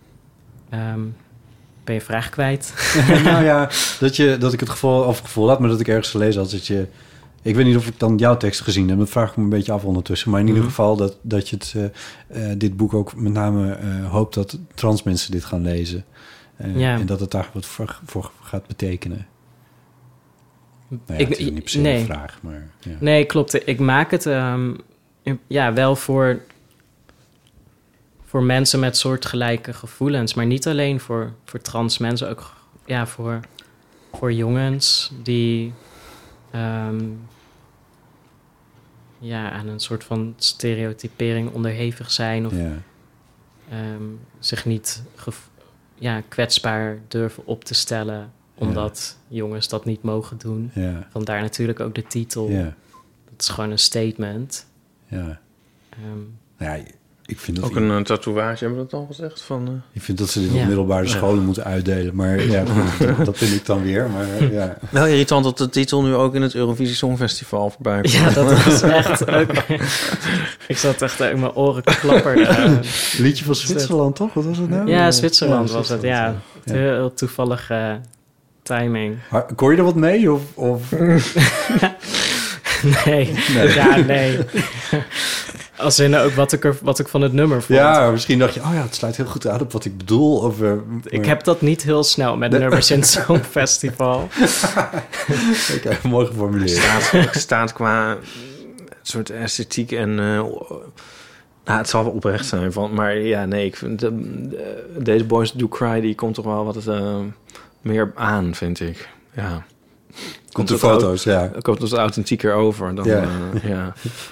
Um, ben je vraag kwijt? Nou ja, dat, je, dat ik het gevoel, of het gevoel had, maar dat ik ergens gelezen had dat je... Ik weet niet of ik dan jouw tekst gezien heb. Dat vraag ik me een beetje af ondertussen. Maar in ieder Mm-hmm. geval dat, dat je het, uh, uh, dit boek ook met name uh, hoopt dat trans mensen dit gaan lezen. Uh, ja. En dat het daar wat voor, voor gaat betekenen. Nou ja, ik, het is niet per se nee. een vraag, maar... Ja. Nee, klopt. Ik maak het um, ja, wel voor, voor mensen met soortgelijke gevoelens. Maar niet alleen voor, voor trans mensen. Ook ja, voor, voor jongens die... Um, ja, aan een soort van stereotypering onderhevig zijn... of ja. um, zich niet gev- ja, kwetsbaar durven op te stellen... omdat ja. jongens dat niet mogen doen. Ja. Vandaar natuurlijk ook de titel. Ja. Dat is gewoon een statement. Ja. Um, ja, ik vind dat... Ook een uh, tatoeage, hebben we dat al gezegd? Van, uh... Ik vind dat ze dit op ja. middelbare scholen ja. moeten uitdelen. Maar ja, goed, dat vind ik dan weer. Maar, ja. Wel irritant dat de titel nu ook in het Eurovisie Songfestival voorbij komt. Ja, dat was echt ook... Ik zat echt in mijn oren klapperden. Liedje van Zwitserland, toch? Wat was het nou? Ja, Zwitserland ja, was het, ja. ja. Heel toevallige uh, timing. Maar, kon je er wat mee? Of, of... nee. nee, ja, nee. Als in ook wat ik, er, wat ik van het nummer vond. Ja, misschien dacht je, oh ja, het sluit heel goed aan op wat ik bedoel. Of, uh, ik heb dat niet heel snel met nummers in zo'n festival. Oké, okay, mooi geformuleerd. Staat, staat qua soort esthetiek en... Uh, nou, het zal wel oprecht zijn, van, maar ja, nee, ik vind... Uh, deze Boys Who Cry, die komt toch wel wat uh, meer aan, vind ik. Ja. Komt de foto's, ja. Komt het authentieker over dan... Ja. Uh, ja.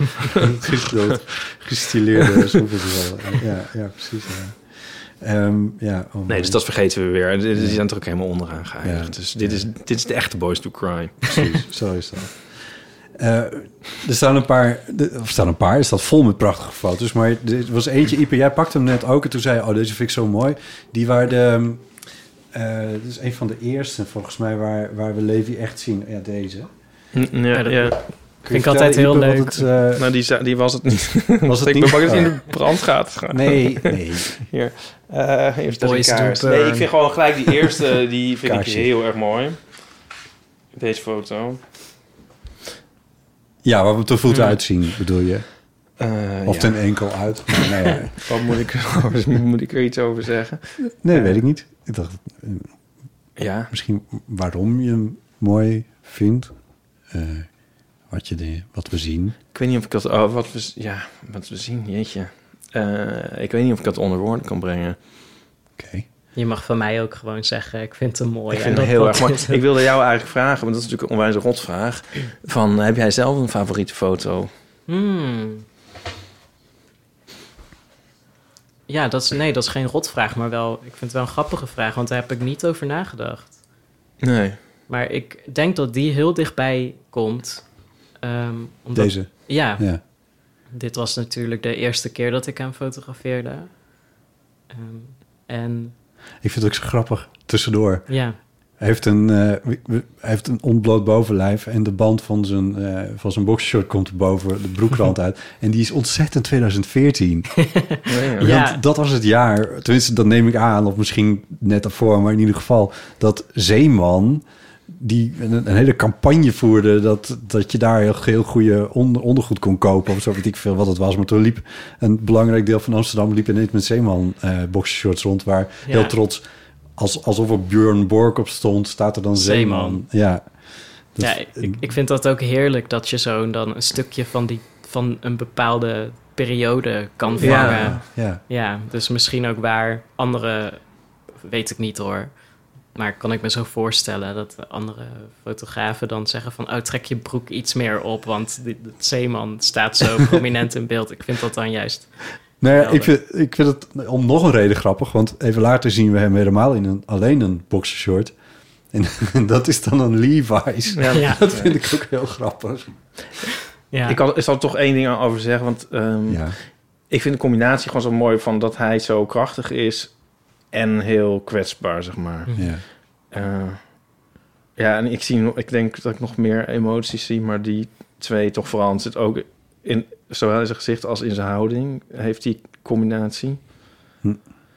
Gestileerde soepel. Ja, ja, precies, ja. Um, ja oh nee, dus dat vergeten we weer. Die ja. zijn er ook helemaal onderaan geëindigd. Ja. Dus dit, ja. is, dit is de echte Boys Who Cry. Precies, zo is dat. Uh, er staan een paar... Er staan een paar, er staat vol met prachtige foto's. Maar er was eentje, Ipe, jij pakte hem net ook. En toen zei je, oh, deze vind ik zo mooi. Die waren de... Uh, dit is een van de eerste, volgens mij, waar, waar we Levi echt zien. Ja, deze. Ja, ja. Vind ik altijd heel leuk. Het, uh... Nou, die, die was het niet. Was het ik niet? ben bang dat het in de brand gaat. Nee, nee. Hier. Uh, even Boys kaars. Nee, ik vind gewoon gelijk die eerste, die vind Kaarsje. Ik heel erg mooi. Deze foto. Ja, waar we te voeten Hmm. uitzien, bedoel je? Uh, Of ja. ten enkel uit. Maar nou ja. Wat moet ik, moet ik er iets over zeggen? Nee, Uh, weet ik niet. Ik dacht, uh, Ja. misschien waarom je hem mooi vindt. Uh, wat, je de, wat we zien. Ik weet niet of ik dat... Oh, wat we, ja, wat we zien, jeetje. Uh, ik weet niet of ik dat onder woorden kan brengen. Oké. Okay. Je mag van mij ook gewoon zeggen, ik vind hem mooi. Ik vind hem heel erg mooi. Ik wilde jou eigenlijk vragen, want dat is natuurlijk een onwijs rotvraag. Van, heb jij zelf een favoriete foto? Hmm. Ja, dat is, nee, dat is geen rotvraag, maar wel... Ik vind het wel een grappige vraag, want daar heb ik niet over nagedacht. Nee. Maar ik denk dat die heel dichtbij komt. Um, omdat, Deze? Ja. ja. Dit was natuurlijk de eerste keer dat ik hem fotografeerde. Um, en... Ik vind het ook zo grappig, tussendoor. Ja. Hij heeft een, uh, hij heeft een ontbloot bovenlijf en de band van zijn, uh, van zijn boxershort komt er boven de broekrand uit. En die is ontzettend twintig veertien. Ja. Ja. Want dat was het jaar, tenminste dat neem ik aan, of misschien net daarvoor, maar in ieder geval dat Zeeman, die een, een hele campagne voerde dat, dat je daar heel, heel goede onder, ondergoed kon kopen of zo, weet ik veel wat het was. Maar toen liep een belangrijk deel van Amsterdam liep ineens met Zeeman uh, boxershorts rond, waar Ja. heel trots... Als, alsof er Björn Borg op stond, staat er dan Zeeman. Zeeman. Ja, Dus, ja, ik, ik vind dat ook heerlijk dat je zo dan een stukje van, die, van een bepaalde periode kan vangen. Ja, ja. ja, dus misschien ook waar andere, weet ik niet hoor, maar kan ik me zo voorstellen dat andere fotografen dan zeggen van, oh, trek je broek iets meer op, want dit, dit Zeeman staat zo prominent in beeld. Ik vind dat dan juist... Nou ja, ik vind, ik vind het om nog een reden grappig, want even later zien we hem helemaal in een, alleen een boxershort. En, en dat is dan een Levi's. Ja, ja. Dat vind ik ook heel grappig. Ja. Ik, had, ik zal er toch één ding over zeggen, want um, ja. ik vind de combinatie gewoon zo mooi van dat hij zo krachtig is en heel kwetsbaar, zeg maar. Ja, uh, ja en ik, zie, ik denk dat ik nog meer emoties zie, maar die twee toch vooral zit ook in, zowel in zijn gezicht als in zijn houding, heeft die combinatie. Hm.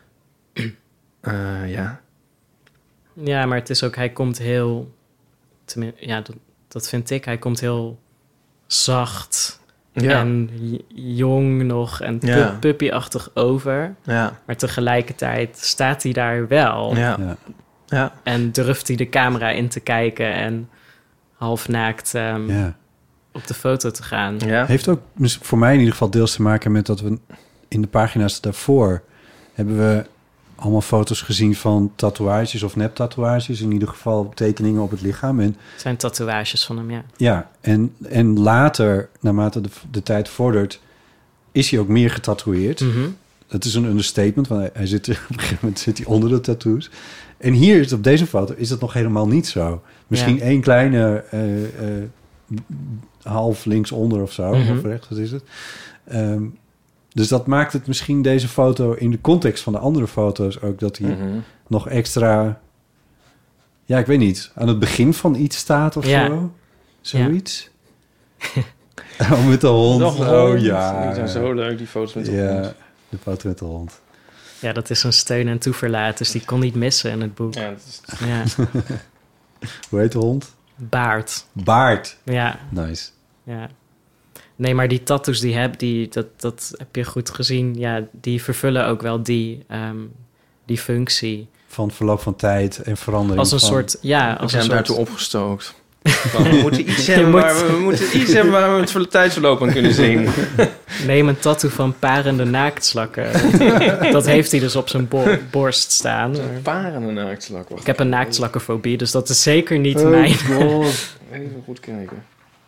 Uh, ja. Ja, maar het is ook, hij komt heel, ja, dat, dat vind ik, hij komt heel zacht ja. en jong nog en pu- ja. puppyachtig over. Ja. Maar tegelijkertijd staat hij daar wel. Ja. Ja. Ja. En durft hij de camera in te kijken en half naakt um, ja. op de foto te gaan. Ja. Heeft ook voor mij in ieder geval deels te maken met dat we in de pagina's daarvoor hebben we allemaal foto's gezien van tatoeages of neptatoeages. In ieder geval tekeningen op het lichaam. En, het zijn tatoeages van hem, ja. Ja, en, en later, naarmate de, de tijd vordert, is hij ook meer getatoeëerd. Mm-hmm. Dat is een understatement, want hij, hij zit, op een gegeven moment zit hij onder de tattoos. En hier is op deze foto is dat nog helemaal niet zo. Misschien ja. één kleine uh, uh, half linksonder of zo. Mm-hmm. Of rechts, wat is het? Um, Dus dat maakt het misschien deze foto in de context van de andere foto's ook dat hij mm-hmm. nog extra, ja, ik weet niet, aan het begin van iets staat of ja. zo. Zoiets. Ja. Oh, met de hond. Nog oh hond. ja. Die zijn zo leuk, die foto's met de ja, hond. de foto met de hond. Ja, dat is een steun en toeverlaat, dus die kon niet missen in het boek. Ja, dat is... ja. Hoe heet de hond? Baard. Baard. Ja. Nice. Ja. Nee, maar die tattoos die heb, die, dat, dat heb je goed gezien. Ja, die vervullen ook wel die, um, die functie. Van verloop van tijd en verandering. Als een van... soort, ja, als een soort... daartoe opgestookt. We moeten iets hebben, moet... waar we, we moeten iets hebben waar we het voor de tijdsverloop aan kunnen zien. Neem een tattoo van parende naaktslakken. Dat heeft hij dus op zijn bo- borst staan. Een parende naaktslak. Ik heb een naaktslakkenfobie, dus dat is zeker niet oh mijn. God. Even goed kijken.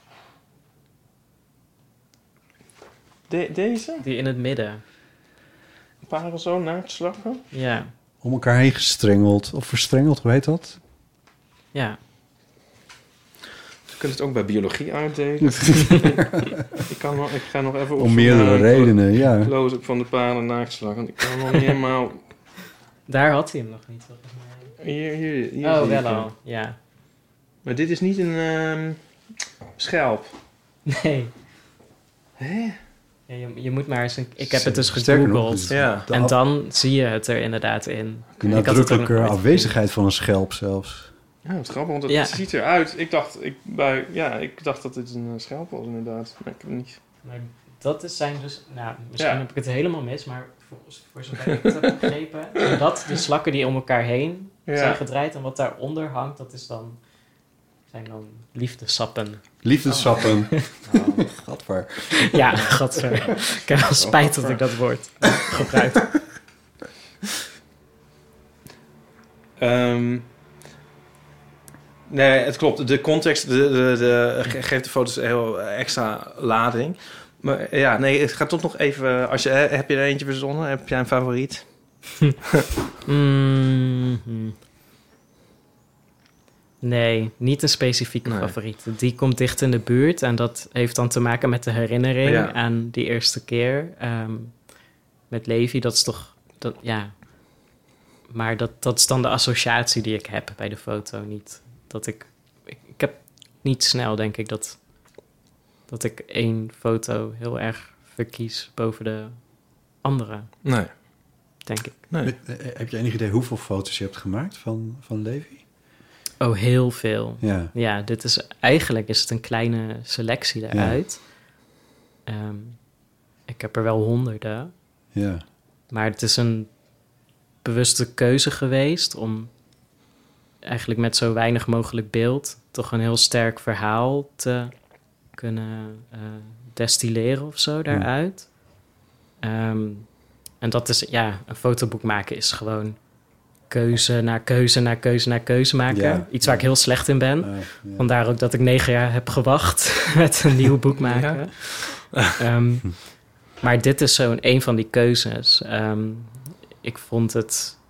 De, deze? Die in het midden. Een paar zo naaktslakken? Ja. Om elkaar heen gestrengeld. Of verstrengeld, hoe heet dat? Ja. Je kunt het ook bij biologie uitdelen. ik, kan nog, ik ga nog even op om meerdere redenen, ja. Close-up van de paren naaktslakken. Ik kan nog niet helemaal... Daar had hij hem nog niet. Hier, hier, hier oh, wel al, ja. Maar dit is niet een um, schelp. Nee. Hè? Ja, je, je moet maar eens... Een, ik heb het dus gegoogeld. Ja. En dan zie je het er inderdaad in. De nadrukkelijke afwezigheid van een schelp zelfs. Ja, wat grappig, want het Ja. ziet eruit. Ik dacht, ik, bij, ja, ik dacht dat dit een uh, schelp was, inderdaad. Maar ik heb het niet. Maar dat is zijn dus... Nou, misschien Ja. heb ik het helemaal mis, maar voor, voor zover ik het heb begrepen... zijn dat de slakken die om elkaar heen Ja. zijn gedraaid. En wat daaronder hangt, dat is dan, zijn dan liefdesappen. Liefdessappen. Oh. Gadver. Ja, godver. Ik heb wel spijt dat ik dat woord gebruik. Um, nee, het klopt. De context de, de, de, ge- geeft de foto's heel extra lading. Maar ja, nee, het gaat toch nog even... Als je, heb je er eentje verzonnen? Heb jij een favoriet? Mm-hmm. Nee, niet een specifieke Nee. favoriet. Die komt dicht in de buurt en dat heeft dan te maken met de herinnering Ja. aan die eerste keer. Um, met Levi, dat is toch... Dat, ja. Maar dat, dat is dan de associatie die ik heb bij de foto. Niet dat ik... Ik, ik heb niet snel, denk ik, dat, dat ik één foto heel erg verkies boven de andere, Nee. denk ik. nee. Heb je enig idee hoeveel foto's je hebt gemaakt van, van Levi? Oh, heel veel. Ja. Ja, dit is eigenlijk is het een kleine selectie daaruit. Ja. Um, ik heb er wel honderden. Ja. Maar het is een bewuste keuze geweest om eigenlijk met zo weinig mogelijk beeld toch een heel sterk verhaal te kunnen uh, destilleren of zo daaruit. Ja. Um, en dat is, ja, een fotoboek maken is gewoon keuze na keuze na keuze na keuze maken. Ja, Iets waar ja. ik heel slecht in ben. Uh, ja. Vandaar ook dat ik negen jaar heb gewacht met een nieuw boek maken. Ja. Um, maar dit is zo'n een van die keuzes. Um, ik vond het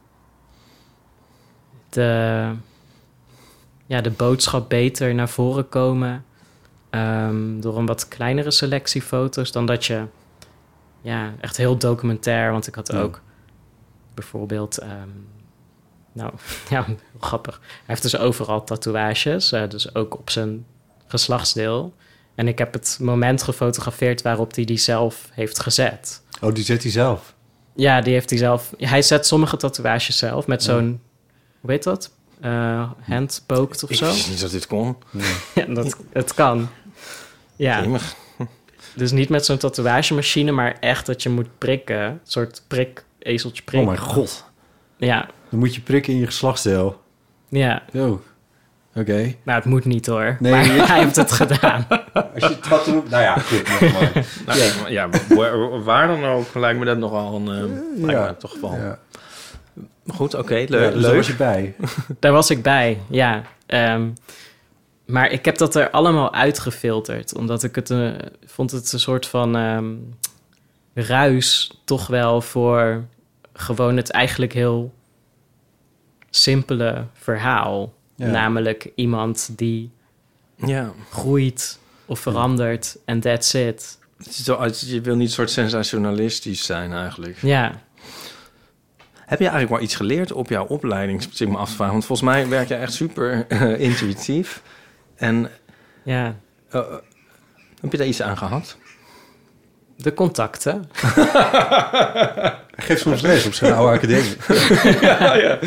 de, ja, de boodschap beter naar voren komen um, door een wat kleinere selectie foto's dan dat je ja, echt heel documentair, want ik had Ja. ook bijvoorbeeld um, nou, ja, heel grappig. Hij heeft dus overal tatoeages, uh, dus ook op zijn geslachtsdeel. En ik heb het moment gefotografeerd waarop hij die zelf heeft gezet. Oh, die zet hij zelf? Ja, die heeft hij zelf... Hij zet sommige tatoeages zelf met zo'n... Ja. Hoe heet dat? Uh, handpoked of ik zo? Ik wist niet dat dit kon. Ja. Ja, dat, het kan. Ja. Jemig. Dus niet met zo'n tatoeagemachine, maar echt dat je moet prikken. Een soort prik, ezeltje prik. Oh mijn god. Ja. Dan moet je prikken in je geslachtsdeel. Ja. Oh, oké. Okay. Nou, het moet niet hoor. Nee, maar je... hij heeft het gedaan. Als je tattoo... Nou ja, goed. Nog maar. Nou, ja, ja waar, waar dan ook lijkt me dat nogal een... Uh, lijkt ja. me toch wel... Ja. Goed, oké, okay, Ja, leuk. dus daar was je bij. Daar was ik bij, ja. Um, maar ik heb dat er allemaal uitgefilterd. Omdat ik het... Uh, vond het een soort van um, ruis toch wel voor gewoon het eigenlijk heel simpele verhaal. Ja. Namelijk iemand die ja. groeit of verandert en that's it. Je wil niet een soort sensationalistisch zijn eigenlijk. Ja. Heb je eigenlijk wel iets geleerd op jouw opleiding? Zit ik me af te vragen. Want volgens mij werk je echt super uh, intuïtief. En ja. Uh, heb je daar iets aan gehad? De contacten. Hij geeft soms les op zijn oude academie. ja, ja.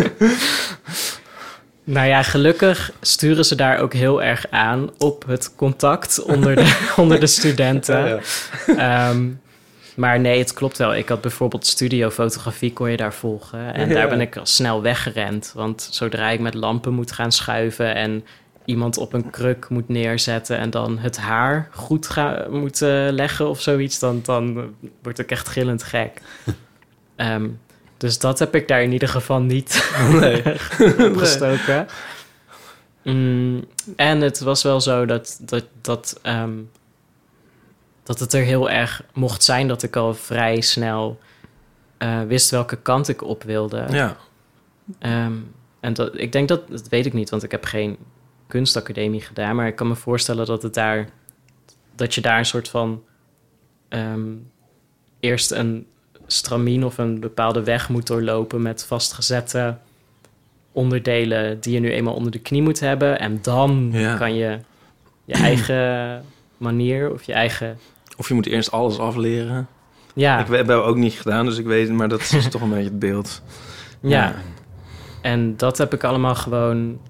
Nou ja, gelukkig sturen ze daar ook heel erg aan op het contact onder de, onder de studenten. Ja, ja. Um, maar nee, het klopt wel. Ik had bijvoorbeeld studiofotografie, kon je daar volgen. En ja. daar ben ik al snel weggerend. Want zodra ik met lampen moet gaan schuiven en iemand op een kruk moet neerzetten en dan het haar goed ga, moet uh, leggen of zoiets, dan, dan word ik echt gillend gek. Um, dus dat heb ik daar in ieder geval niet nee. opgestoken. Nee. Mm, en het was wel zo dat, dat, dat, um, dat het er heel erg mocht zijn dat ik al vrij snel uh, wist welke kant ik op wilde. Ja. Um, en dat, ik denk dat, dat weet ik niet, want ik heb geen kunstacademie gedaan, maar ik kan me voorstellen dat het daar, dat je daar een soort van um, eerst een stramien of een bepaalde weg moet doorlopen met vastgezette onderdelen die je nu eenmaal onder de knie moet hebben. En dan ja. kan je je eigen manier of je eigen... Of je moet eerst alles afleren. Ja. Ik heb het ook niet gedaan, dus ik weet maar dat is toch een beetje het beeld. Ja. ja. En dat heb ik allemaal gewoon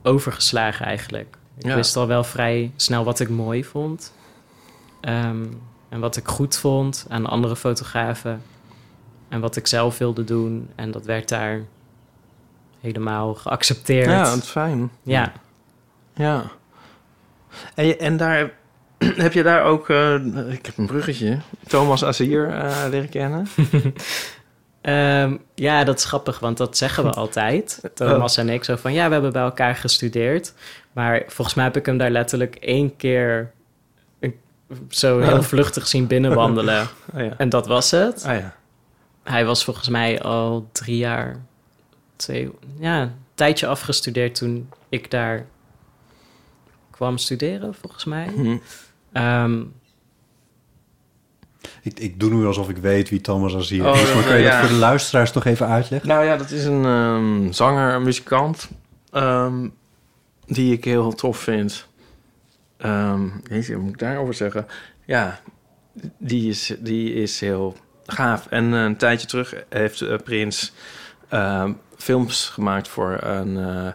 overgeslagen eigenlijk. Ik Ja. wist al wel vrij snel wat ik mooi vond. Um, en wat ik goed vond aan andere fotografen. En wat ik zelf wilde doen. En dat werd daar helemaal geaccepteerd. Ja, dat is fijn. Ja. Ja. En, je- en daar heb je daar ook... eh, ik heb een bruggetje. Thomas Azier eh leren kennen. Um, ja, dat is grappig, want dat zeggen we altijd. Thomas en ik zo van, ja, we hebben bij elkaar gestudeerd. Maar volgens mij heb ik hem daar letterlijk één keer een- zo heel vluchtig zien binnenwandelen. Oh ja. En dat was het. Ah ja. Hij was volgens mij al drie jaar, twee, ja, een tijdje afgestudeerd toen ik daar kwam studeren, volgens mij. Hm. Um, Ik, ik doe nu alsof ik weet wie Thomas Azier Oh, is. Maar kun je ja. dat voor de luisteraars toch even uitleggen? Nou ja, dat is een ehm, zanger, een muzikant... ehm, die ik heel tof vind. Um, jeetje, wat moet ik daarover zeggen? Ja, die is, die is heel gaaf. En eh, een tijdje terug heeft uh, Prins uh, films gemaakt voor een... Uh,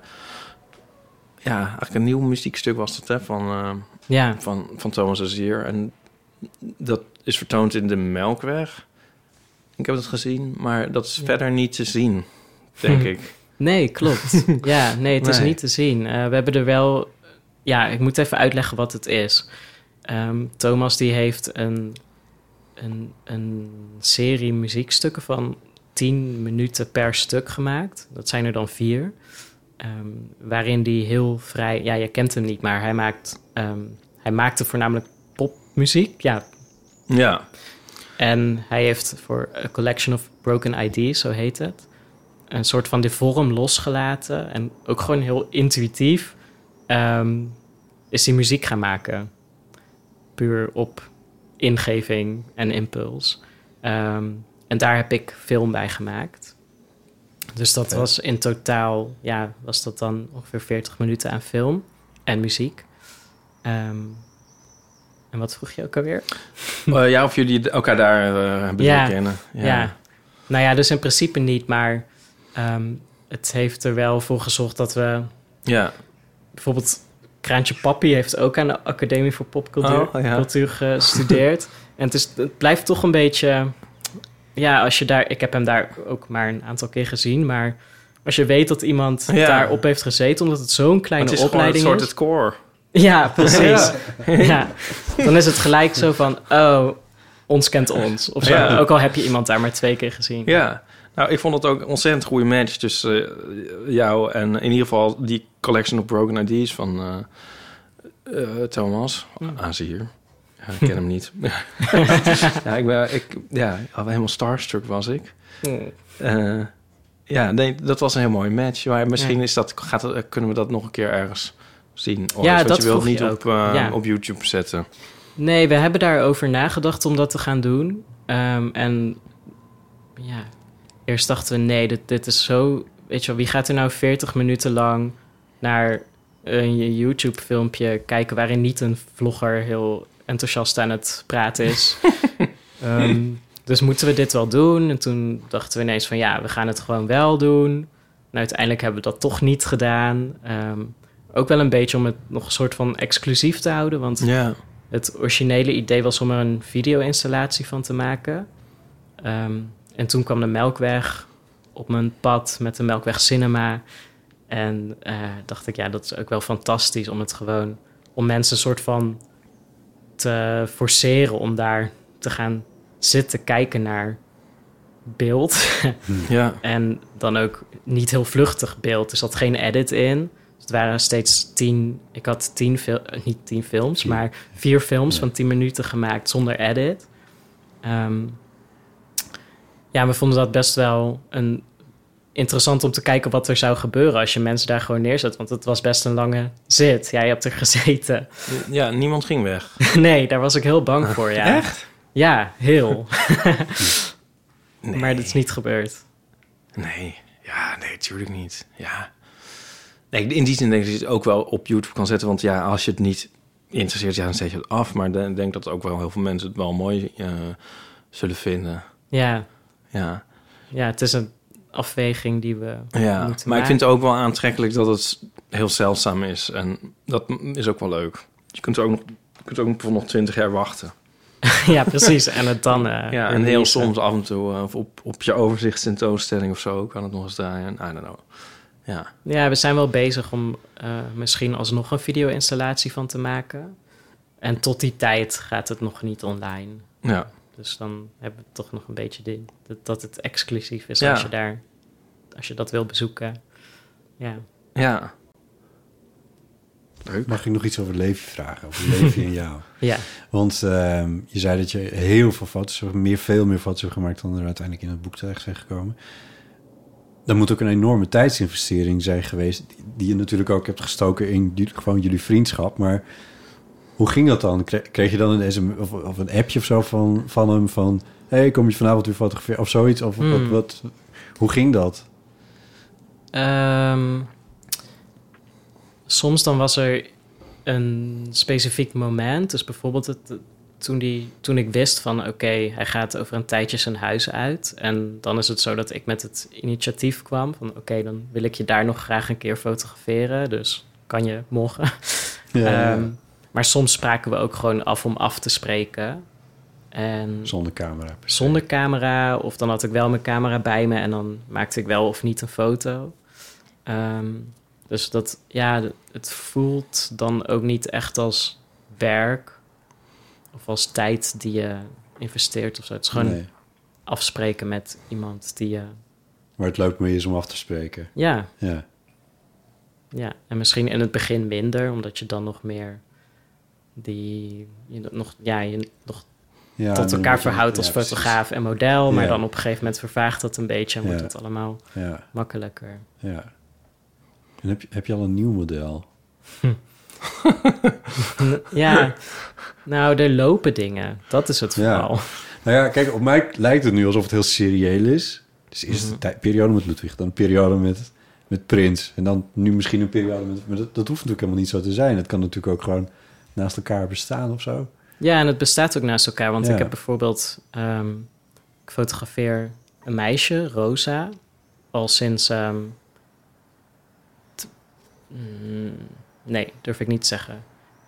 ja, eigenlijk een nieuw muziekstuk was dat, hè? Van, uh, ja. van, van Thomas Azier. En dat is vertoond in de Melkweg. Ik heb het gezien, maar dat is Ja. verder niet te zien, denk Hm. ik. Nee, klopt. Ja, nee, het is Nee. niet te zien. Uh, we hebben er wel... Ja, ik moet even uitleggen wat het is. Um, Thomas die heeft een, een, een serie muziekstukken van tien minuten per stuk gemaakt. Dat zijn er dan vier. Um, waarin die heel vrij... Ja, je kent hem niet, maar hij maakt... Um, hij maakte voornamelijk popmuziek. Ja. Ja. En hij heeft voor A Collection of Broken I Ds, zo heet het... een soort van de vorm losgelaten. En ook gewoon heel intuïtief um, is die muziek gaan maken. Puur op ingeving en impuls. Um, en daar heb ik film bij gemaakt. Dus dat Ja. was in totaal... Ja, was dat dan ongeveer veertig minuten aan film en muziek. Um, en wat vroeg je ook alweer? Uh, ja, of jullie elkaar daar uh, hebben Ja. leren kennen. Ja. ja. Nou ja, dus in principe niet, maar... Um, het heeft er wel voor gezorgd dat we... Ja. Bijvoorbeeld Kraantje Papi heeft ook aan de Academie voor Popcultuur Oh, ja. cultuur gestudeerd. En het, is, het blijft toch een beetje... Ja, als je daar... Ik heb hem daar ook maar een aantal keer gezien, maar... Als je weet dat iemand Ja. daarop heeft gezeten... omdat het zo'n kleine Het is gewoon opleiding een soort is... het core. Ja, precies. Ja. Ja. Dan is het gelijk zo van... Oh, ons kent ons. Of zo. Ja. Ook al heb je iemand daar maar twee keer gezien. Ja. Nou, ik vond het ook een ontzettend goede match tussen uh, jou en in ieder geval die Collection of Broken I Ds van uh, uh, Thomas Mm. Azier. Ja, ik ken hem niet. ja, ik ben, ik, ja, helemaal starstruck was ik. Mm. Uh, ja, nee, dat was een heel mooie match. Maar misschien Ja. is dat, gaat het, kunnen we dat nog een keer ergens zien. Of Ja, wat dat je wilt vroeg niet je op, uh, ook. Ja. op YouTube zetten. Nee, we hebben daarover nagedacht om dat te gaan doen. Um, en ja, eerst dachten we, nee, dit, dit is zo... Weet je wel, wie gaat er nou veertig minuten lang naar een YouTube-filmpje kijken... waarin niet een vlogger heel enthousiast aan het praten is? um, dus moeten we dit wel doen? En toen dachten we ineens van, ja, we gaan het gewoon wel doen. En uiteindelijk hebben we dat toch niet gedaan. Um, ook wel een beetje om het nog een soort van exclusief te houden, want... Ja. Het originele idee was om er een video-installatie van te maken. Um, en toen kwam de Melkweg op mijn pad met de Melkweg Cinema. En uh, dacht ik, ja, dat is ook wel fantastisch om het gewoon... om mensen een soort van te forceren om daar te gaan zitten kijken naar beeld. Ja. En dan ook niet heel vluchtig beeld. Er zat geen edit in. Het waren steeds tien... Ik had tien fil- niet tien films, maar vier films Ja. van tien minuten gemaakt zonder edit. Um, ja, we vonden dat best wel een, interessant om te kijken wat er zou gebeuren als je mensen daar gewoon neerzet. Want het was best een lange zit. Ja, je hebt er gezeten. Ja, niemand ging weg. Nee, daar was ik heel bang voor, ja. Echt? Ja, heel. Nee. Maar dat is niet gebeurd. Nee, ja, nee, natuurlijk niet. Ja. Nee, in die zin denk ik dat je het ook wel op YouTube kan zetten. Want ja, als je het niet interesseert, ja, dan zet je het af. Maar ik denk dat ook wel heel veel mensen het wel mooi uh, zullen vinden. Ja. Ja. Ja, het is een afweging die we Ja, moeten maar ik vind maken. het ook wel aantrekkelijk dat het heel zeldzaam is. En dat is ook wel leuk. Je kunt ook nog, je kunt ook bijvoorbeeld nog twintig jaar wachten. Ja, precies. En het dan... Uh, Ja, en heel soms af en toe uh, op, op je overzichtstentoonstelling of zo kan het nog eens draaien. I don't know. Ja. Ja, we zijn wel bezig om uh, misschien alsnog een video-installatie van te maken. En tot die tijd gaat het nog niet online. Ja. Dus dan hebben we toch nog een beetje de, dat, dat het exclusief is Ja. als je daar, als je dat wil bezoeken. Ja. Ja. Leuk. Mag ik nog iets over Levi vragen? Over Levi en jou? Ja. Want uh, je zei dat je heel veel foto's hebt, meer, veel meer foto's hebt gemaakt dan er uiteindelijk in het boek terecht zijn gekomen. Dat moet ook een enorme tijdsinvestering zijn geweest, die, die je natuurlijk ook hebt gestoken in die, gewoon jullie vriendschap. Maar hoe ging dat dan? Kreeg, kreeg je dan een S M S of, of een appje of zo van, van hem van, hey, kom je vanavond weer fotograferen of zoiets? Of Hmm. wat, wat, hoe ging dat? Um, soms dan was er een specifiek moment. Dus bijvoorbeeld het, toen, die, toen ik wist van... oké, okay, hij gaat over een tijdje zijn huis uit. En dan is het zo dat ik met het initiatief kwam. Van oké, okay, dan wil ik je daar nog graag een keer fotograferen. Dus kan je morgen. Ja, um, maar soms spraken we ook gewoon af om af te spreken. En zonder camera. zonder camera. Of dan had ik wel mijn camera bij me... en dan maakte ik wel of niet een foto. Um, dus dat, ja, het voelt dan ook niet echt als werk of als tijd die je investeert of zo. Het is gewoon Nee. afspreken met iemand die je... Maar het leuk meer is om af te spreken. Ja, Ja. ja. En misschien in het begin minder, omdat je dan nog meer die... Je nog, ja, je nog Ja, tot dan elkaar moet je- verhoudt als ja, precies. fotograaf en model. Maar Ja. dan op een gegeven moment vervaagt dat een beetje en wordt Ja. het allemaal Ja, makkelijker. ja. En heb je, heb je al een nieuw model? Ja, nou, er lopen dingen. Dat is het Ja. vooral. Nou ja, kijk, op mij lijkt het nu alsof het heel serieel is. Dus eerst Mhm. een tij- periode met Ludwig, dan een periode met, met Prins. En dan nu misschien een periode met... Maar dat, dat hoeft natuurlijk helemaal niet zo te zijn. Het kan natuurlijk ook gewoon naast elkaar bestaan of zo. Ja, en het bestaat ook naast elkaar. Want Ja. ik heb bijvoorbeeld... Um, ik fotografeer een meisje, Rosa, al sinds... Um, t- mm, nee, durf ik niet te zeggen.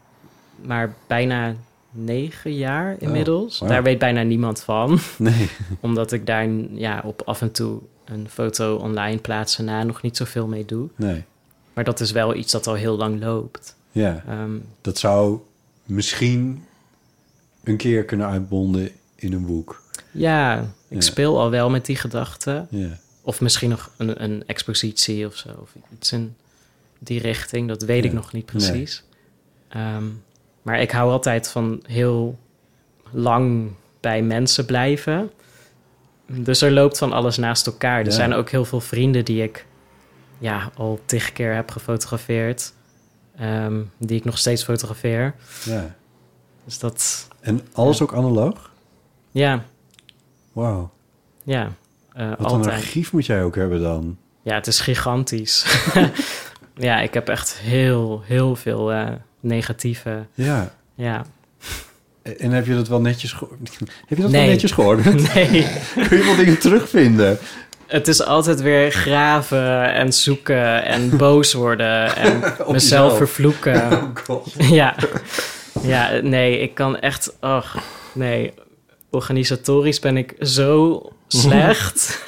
Maar bijna negen jaar inmiddels. Oh, wow. Daar weet bijna niemand van. Nee. Omdat ik daar ja, op af en toe een foto online plaatsen na nog niet zoveel mee doe. Nee. Maar dat is wel iets dat al heel lang loopt. Ja, Um, dat zou misschien een keer kunnen uitbonden in een boek. ja, ik Ja. speel al wel met die gedachten. Ja. Of misschien nog een, een expositie of zo. Of iets in die richting. Dat weet Ja. ik nog niet precies. Um, maar ik hou altijd van heel lang bij mensen blijven. Dus er loopt van alles naast elkaar. Er Ja. zijn ook heel veel vrienden die ik ja, al tig keer heb gefotografeerd. Um, die ik nog steeds fotografeer. Ja. Dus dat, En alles ook analoog? ja, Wauw. ja. Uh, Wat een altijd. archief moet jij ook hebben dan. Ja, het is gigantisch. Ja, ik heb echt heel, heel veel uh, negatieve... Ja. Ja. En heb je dat wel netjes gehoord? Heb je dat Nee. wel netjes gehoord? Nee, Kun je wel dingen terugvinden? het is altijd weer graven en zoeken en boos worden en Op mezelf jezelf. vervloeken. Oh god. Ja. Ja, nee, ik kan echt... Ach, nee. Organisatorisch ben ik zo slecht.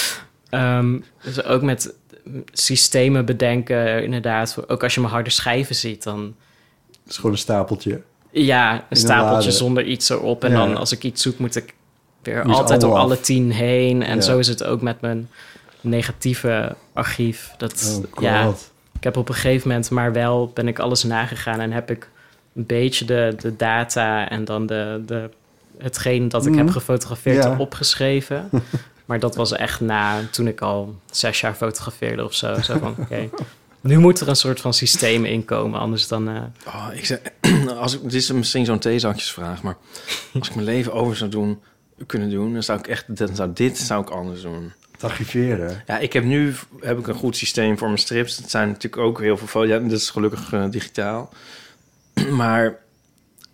um, dus ook met systemen bedenken, inderdaad. Ook als je mijn harde schijven ziet, dan... Het is gewoon een stapeltje. Ja, een een stapeltje lade. zonder iets erop. En Ja. dan als ik iets zoek, moet ik weer Moet je altijd door allemaal alle af. tien heen. En Ja. zo is het ook met mijn negatieve archief. Dat, Oh god. ja, ik heb op een gegeven moment maar wel... ben ik alles nagegaan en heb ik een beetje de, de data... en dan de, de, hetgeen dat ik Mhm. heb gefotografeerd Ja. opgeschreven. Maar dat was echt na toen ik al zes jaar fotografeerde of zo. Zo van, oké, nu moet er een soort van systeem inkomen, anders dan... eh, Oh, ik zeg, als ik, dit is misschien zo'n theezakjesvraag, maar als ik mijn leven over zou doen, kunnen doen, dan zou ik echt, dan zou dit zou ik anders doen. Het archiveren. Ja, ik heb nu heb ik een goed systeem voor mijn strips. Dat zijn natuurlijk ook heel veel foto's. Ja, dat is gelukkig uh, digitaal. Maar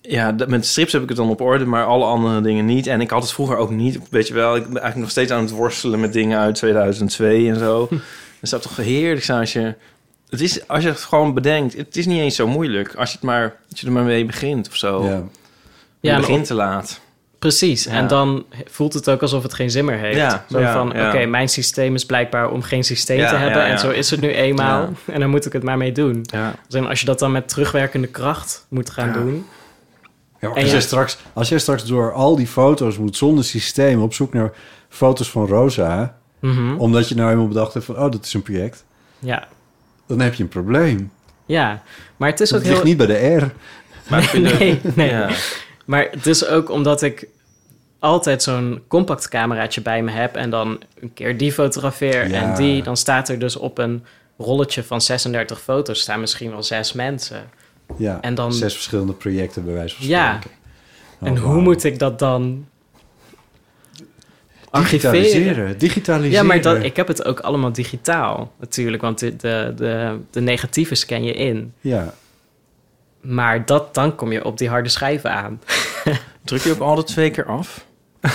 ja, dat- met strips heb ik het dan op orde, maar alle andere dingen niet. En ik had het vroeger ook niet. Weet je wel, ik ben eigenlijk nog steeds aan het worstelen met dingen uit tweeduizend twee en zo. Dat zou toch heerlijk zijn als je... Het is, als je het gewoon bedenkt, het is niet eens zo moeilijk. Als je, het maar, als je er maar mee begint of zo. Ja. Je Ja, begint maar- te laat. Precies. Ja. En dan voelt het ook alsof het geen zin meer heeft. Ja, Zo ja, van, ja. oké, mijn systeem is blijkbaar om geen systeem Ja, te hebben. ja, ja. En zo is het nu eenmaal. En dan moet ik het maar mee doen. Ja. Dus als je dat dan met terugwerkende kracht moet gaan Ja. doen... Ja, maar En als, ja. jij straks, als jij straks door al die foto's moet zonder systeem op zoek naar foto's van Rosa, Mhm. omdat je nou eenmaal bedacht hebt van, oh, dat is een project, Ja. dan heb je een probleem. ja, maar het is Dat ook ligt heel... niet bij de R. Maar ik vind het- nee, nee. Ja. Maar het is ook omdat ik altijd zo'n compact cameraatje bij me heb... en dan een keer die fotografeer Ja. en die... dan staat er dus op een rolletje van zesendertig foto's... staan misschien wel zes mensen. Ja, En dan- zes verschillende projecten bij wijze van Ja. spreken. Oh, En hoe wauw. moet ik dat dan archiveren? Digitaliseren, digitaliseren. Ja, maar dat, ik heb het ook allemaal digitaal natuurlijk... want de, de, de, de negatieve scan je in. Ja, Maar dat, dan kom je op die harde schijven aan. Druk je ook altijd twee keer af?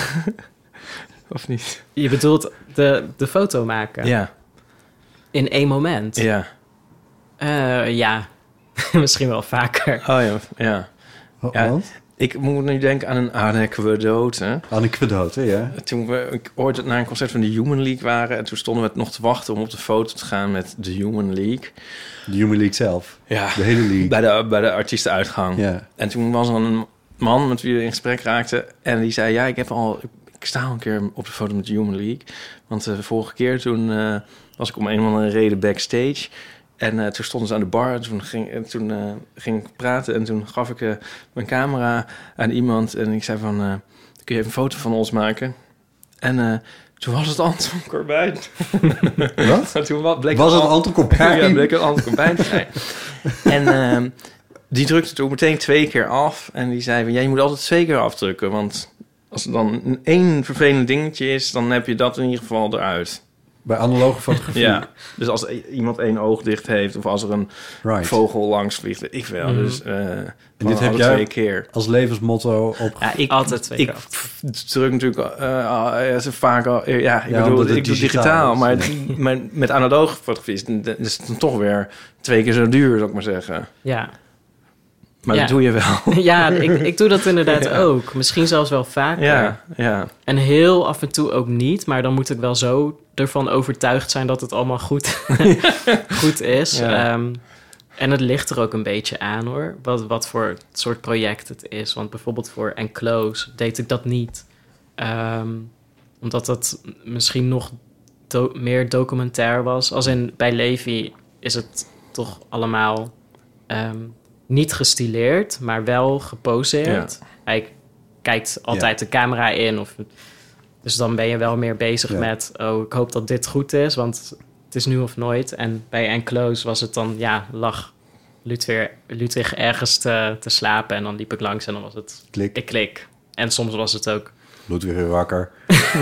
Of niet? Je bedoelt de, de foto maken Ja. in één moment? Ja. Eh, ja, misschien wel vaker. Oh ja, ja. oh, Ja. want? Ik moet nu denken aan een anekdote. Anekdote, ja. Toen we ik ooit naar een concert van de Human League waren... en toen stonden we nog te wachten om op de foto te gaan met de Human League. De Human League zelf. Ja, De hele league. bij de, bij de artiestenuitgang. Ja. En toen was er een man met wie we in gesprek raakten... en die zei, ja, ik heb al... Ik sta al een keer op de foto met de Human League. Want de vorige keer toen uh, was ik om een of andere reden backstage... En uh, toen stonden ze aan de bar en toen ging, en toen, uh, ging ik praten... en toen gaf ik uh, mijn camera aan iemand... en ik zei van, uh, kun je even een foto van ons maken? En uh, toen was het Anton Corbijn. Wat? En toen wa- bleek Was het Ant- Anton Corbijn? Ja, bleek het Anton Corbijn te zijn. En uh, die drukte toen meteen twee keer af... en die zei van, ja, je moet altijd twee keer afdrukken... want als er dan één vervelend dingetje is... dan heb je dat in ieder geval eruit... Bij analoge fotografie. Ja, dus als i- iemand één oog dicht heeft... of als er een Right. vogel langs vliegt, ik wel. Mhm. Dus uh, en dit heb jij- twee keer. Als levensmotto op... Ja, ik, Altijd twee ik keer af. f- druk natuurlijk uh, uh, vaak al... Uh, ja, ik Ja, bedoel, omdat het ik doe digitaal digitaal. is, Maar, ja. maar met analoge fotografie is het, is het dan toch weer twee keer zo duur, zou ik maar zeggen. Ja, Maar Ja. dat doe je wel. ja ik, ik doe dat inderdaad Ja. ook. Misschien zelfs wel vaker. Ja, ja. En heel af en toe ook niet. Maar dan moet ik wel zo ervan overtuigd zijn dat het allemaal goed, goed is. Ja. Ehm, en het ligt er ook een beetje aan hoor. Wat, wat voor soort project het is. Want bijvoorbeeld voor Enclose deed ik dat niet. Ehm, omdat dat misschien nog do- meer documentair was. Als in bij Levi is het toch allemaal ehm, niet gestileerd, maar wel geposeerd. Hij kijkt altijd de camera in. Of, dus dan ben je wel meer bezig Ja. met... oh, ik hoop dat dit goed is, want het is nu of nooit. En bij Enclose was het dan, ja, lag Ludwig, Ludwig ergens te, te slapen... en dan liep ik langs en dan was het... Klik. Ik klik. En soms was het ook... Ludwig weer wakker.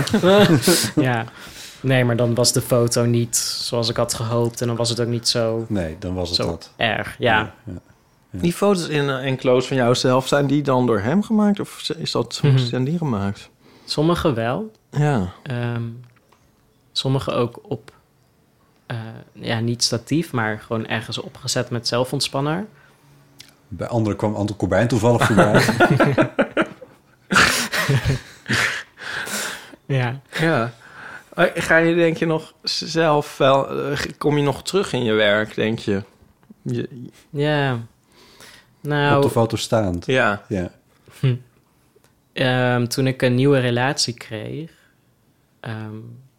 ja, nee, maar dan was de foto niet zoals ik had gehoopt... en dan was het ook niet zo, Nee, dan was het zo dat. erg. Ja, Ja. Die foto's in uh, Enclose van jou zelf, zijn die dan door hem gemaakt? Of is dat, Mhm. zijn die gemaakt? sommige wel. Ja. Ehm, sommige ook op, eh, ja, niet statief, maar gewoon ergens opgezet met zelfontspanner. Bij anderen kwam Anton Corbijn toevallig voorbij. Ja. Ja. Uh, Ga je, denk je, nog zelf wel... uh, kom je nog terug in je werk, denk je? je Ja. Nou, Op de foto staand. ja. Ja. ehm, toen ik een nieuwe relatie kreeg... ehm,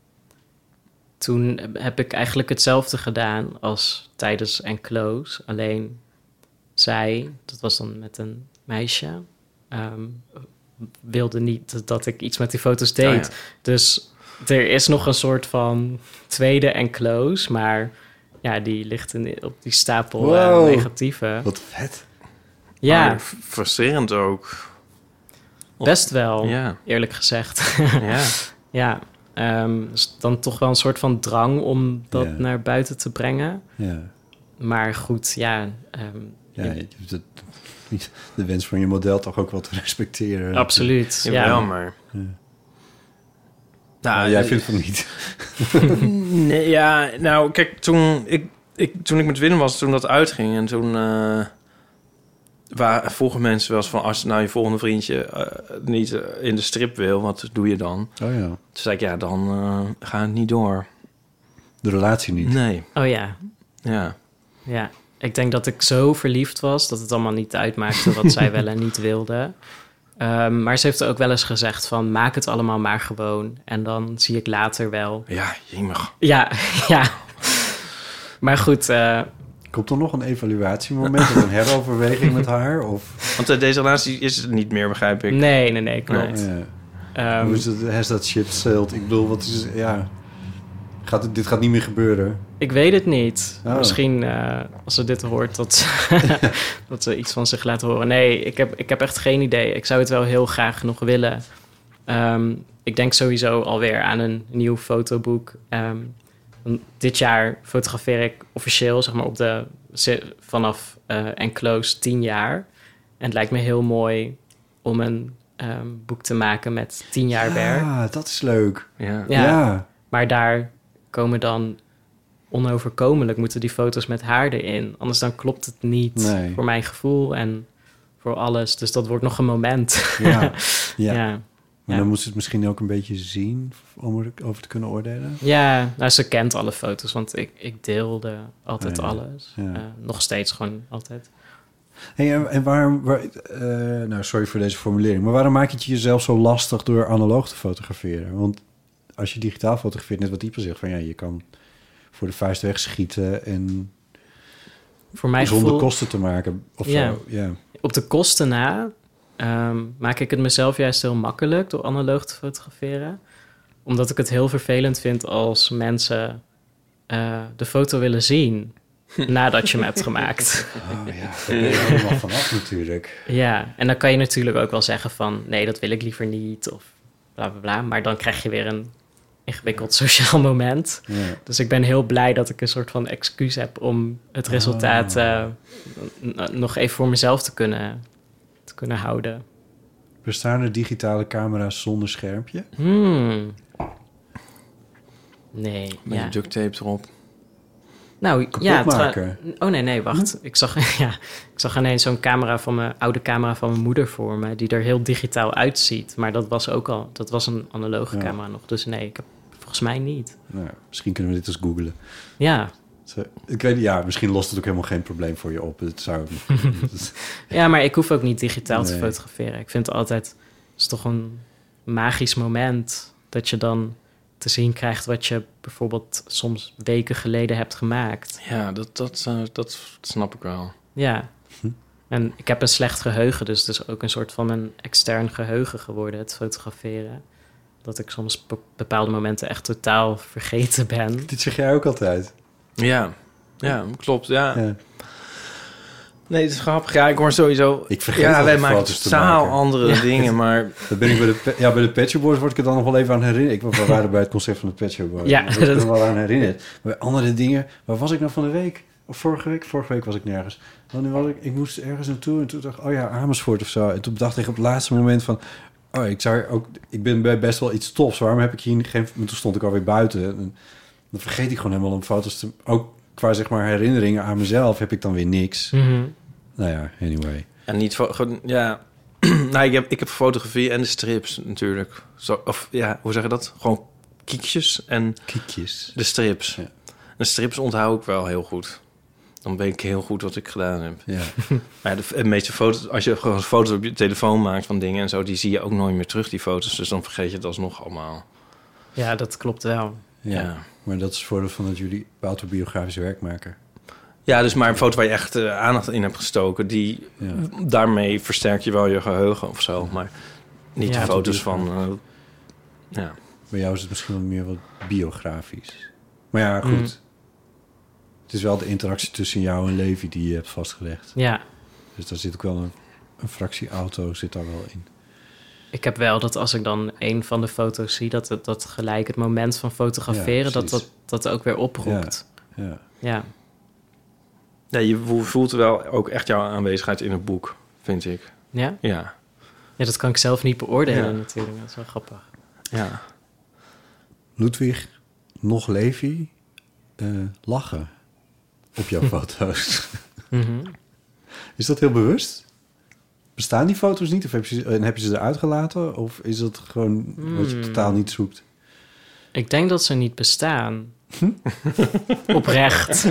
toen heb ik eigenlijk hetzelfde gedaan als tijdens Enclose. Alleen zij, dat was dan met een meisje... ehm, wilde niet dat ik iets met die foto's deed. Oh ja. Dus er is nog een soort van tweede Enclose... maar ja, die ligt in, op die stapel eh, Wow. negatieve. Wat vet. Ja, Maar f- frustrerend ook. best wel, Ja. eerlijk gezegd. Ja. ja, ehm, dus dan toch wel een soort van drang om dat Ja. naar buiten te brengen. Ja. Maar goed, ja, ehm, ja, de, de wens van je model toch ook wel te respecteren. Absoluut, Ja, ja. wel, maar... Ja. Nou, Maar jij vindt van niet. Nee, ja, nou, kijk, toen ik, ik, toen ik met Willem was, toen dat uitging... en toen uh, waar, vroegen mensen wel eens van... als nou je volgende vriendje uh, niet uh, in de strip wil, wat doe je dan? Oh ja. Toen zei ik, ja, dan uh, gaat het niet door. De relatie niet. Nee, Oh ja, ja. ja. Ik denk dat ik zo verliefd was... dat het allemaal niet uitmaakte wat zij wel en niet wilde. Um, maar ze heeft ook wel eens gezegd van... maak het allemaal maar gewoon. En dan zie ik later wel. Ja, jemig. Ja, ja. Maar goed... Uh, Komt er nog een evaluatiemoment of een heroverweging met haar? Of? Want uh, deze relatie is het niet meer, begrijp ik. nee, nee, nee, klopt. Ja. Um, Hoe is het? Has that ship sailed? Ik bedoel, wat is... Ja... Gaat het, dit gaat niet meer gebeuren. Ik weet het niet. Oh. Misschien uh, als ze dit hoort, dat, dat ze iets van zich laten horen. Nee, ik heb, ik heb echt geen idee. Ik zou het wel heel graag nog willen. Um, ik denk sowieso alweer aan een nieuw fotoboek. Um, dit jaar fotografeer ik officieel, zeg maar, op de, vanaf uh, Enclosed tien jaar. En het lijkt me heel mooi om een um, boek te maken met tien jaar ja, werk. Ja, dat is leuk. Ja. Ja, Ja. Maar daar komen dan onoverkomelijk moeten die foto's met haar erin. Anders dan klopt het niet Nee. voor mijn gevoel en voor alles. Dus dat wordt nog een moment. Ja. Ja. ja. Maar Ja. dan moet ze het misschien ook een beetje zien om erover te kunnen oordelen. Ja, nou, ze kent alle foto's, want ik, ik deelde altijd Ja, ja. alles. Ja. Uh, nog steeds gewoon altijd. Hey, en, en waarom... Waar, uh, nou, sorry voor deze formulering. Maar waarom maak je het jezelf zo lastig door analoog te fotograferen? Want als je digitaal fotografeert, net wat Ieper zegt, van ja, je kan voor de vuist wegschieten en Voor mijn zonder gevoel, kosten te maken. Of Ja. zo. Ja. op de kosten na um, maak ik het mezelf juist heel makkelijk door analoog te fotograferen. Omdat ik het heel vervelend vind als mensen uh, de foto willen zien nadat je hem hebt gemaakt. Oh ja, daar ben je helemaal vanaf natuurlijk. Ja, en dan kan je natuurlijk ook wel zeggen van... nee, dat wil ik liever niet, of bla, bla, bla. Maar dan krijg je weer een ingewikkeld sociaal moment. Ja. Dus ik ben heel blij dat ik een soort van excuus heb... om het resultaat uh, n- nog even voor mezelf te kunnen, te kunnen houden. Bestaan er digitale camera's zonder schermpje? Hmm. Nee, Met ja. de duct tape erop. Nou, Kapot ja, tra- maken. Oh nee, nee, wacht. Ik zag, ja, ik zag ineens zo'n camera van mijn oude camera van mijn moeder voor me, die er heel digitaal uitziet. Maar dat was ook al, dat was een analoge Ja. camera nog. Dus nee, ik heb volgens mij niet. Nou, misschien kunnen we dit eens googlen. Ja, Zo, ik weet, ja, misschien lost het ook helemaal geen probleem voor je op. Het zou. ja, maar ik hoef ook niet digitaal te Nee. fotograferen. Ik vind het altijd, het is toch een magisch moment dat je dan te zien krijgt wat je bijvoorbeeld soms weken geleden hebt gemaakt. Ja, dat, dat, uh, dat snap ik wel. Ja. Hm. En ik heb een slecht geheugen, dus het is ook een soort van een extern geheugen geworden, het fotograferen. Dat ik soms op bepaalde momenten echt totaal vergeten ben. Dit zeg jij ook altijd. Ja, ja, klopt. Ja. Ja. Nee, het is grappig. Ja, ik hoor sowieso... Ik vergeet ja, altijd wij maken foto's te totaal maken. andere Ja. dingen, maar... Dat ben ik bij de, pe- ja, bij de Pet Shop Boys word ik er dan nog wel even aan herinnerd. Ik, we waren bij het concert van de Pet Shop Boys. Ja, Daar word ik dat- er wel aan herinnerd. Maar bij andere dingen... Waar was ik nou van de week? Of vorige week? Vorige week was ik nergens. Wanneer was ik? Ik moest ergens naartoe en toen dacht ik... Oh ja, Amersfoort of zo. En toen dacht ik op het laatste moment van... Oh, ik, zou ook, ik ben bij best wel iets tofs. Waarom heb ik hier geen... Maar toen stond ik alweer buiten. En dan vergeet ik gewoon helemaal om foto's te... Ook qua zeg maar herinneringen aan mezelf heb ik dan weer niks. Mhm. Nou ja, anyway. En niet... Fo- gewoon, ja... nou, ik heb, ik heb fotografie en de strips natuurlijk. Zo, of ja, hoe zeg je dat? Gewoon kiekjes en Kiekjes. de strips. Ja. De strips onthoud ik wel heel goed. Dan weet ik heel goed wat ik gedaan heb. Ja. Maar de, de meeste foto's, als je gewoon foto's op je telefoon maakt van dingen en zo, die zie je ook nooit meer terug, die foto's. Dus dan vergeet je het alsnog allemaal. Ja, dat klopt wel. Ja. Ja. Maar dat is het voordeel van dat jullie autobiografisch werk maken. Ja, dus maar een foto waar je echt uh, aandacht in hebt gestoken, die Ja. daarmee versterk je wel je geheugen of zo. Maar niet Ja, de foto's van... Uh, ja. Bij jou is het misschien wel meer wat biografisch. Maar ja, goed. Mm. Het is wel de interactie tussen jou en Levi die je hebt vastgelegd. Ja, Dus daar zit ook wel een, een fractie auto zit daar wel in. ik heb wel dat als ik dan een van de foto's zie, dat het dat gelijk het moment van fotograferen, Ja, dat, precies. dat dat ook weer oproept. Ja. Ja. Ja, je vo- voelt wel ook echt jouw aanwezigheid in het boek, vind ik. Ja? Ja. Ja, dat kan ik zelf niet beoordelen Ja. natuurlijk. Dat is wel grappig. Ja. Ludwig, nog Levi, uh, lachen op jouw foto's. Mhm. Is dat heel bewust? Bestaan die foto's niet? Of heb je ze, en heb je ze eruit gelaten? Of is dat gewoon wat je Hmm. totaal niet zoekt? Ik denk dat ze niet bestaan. Oprecht.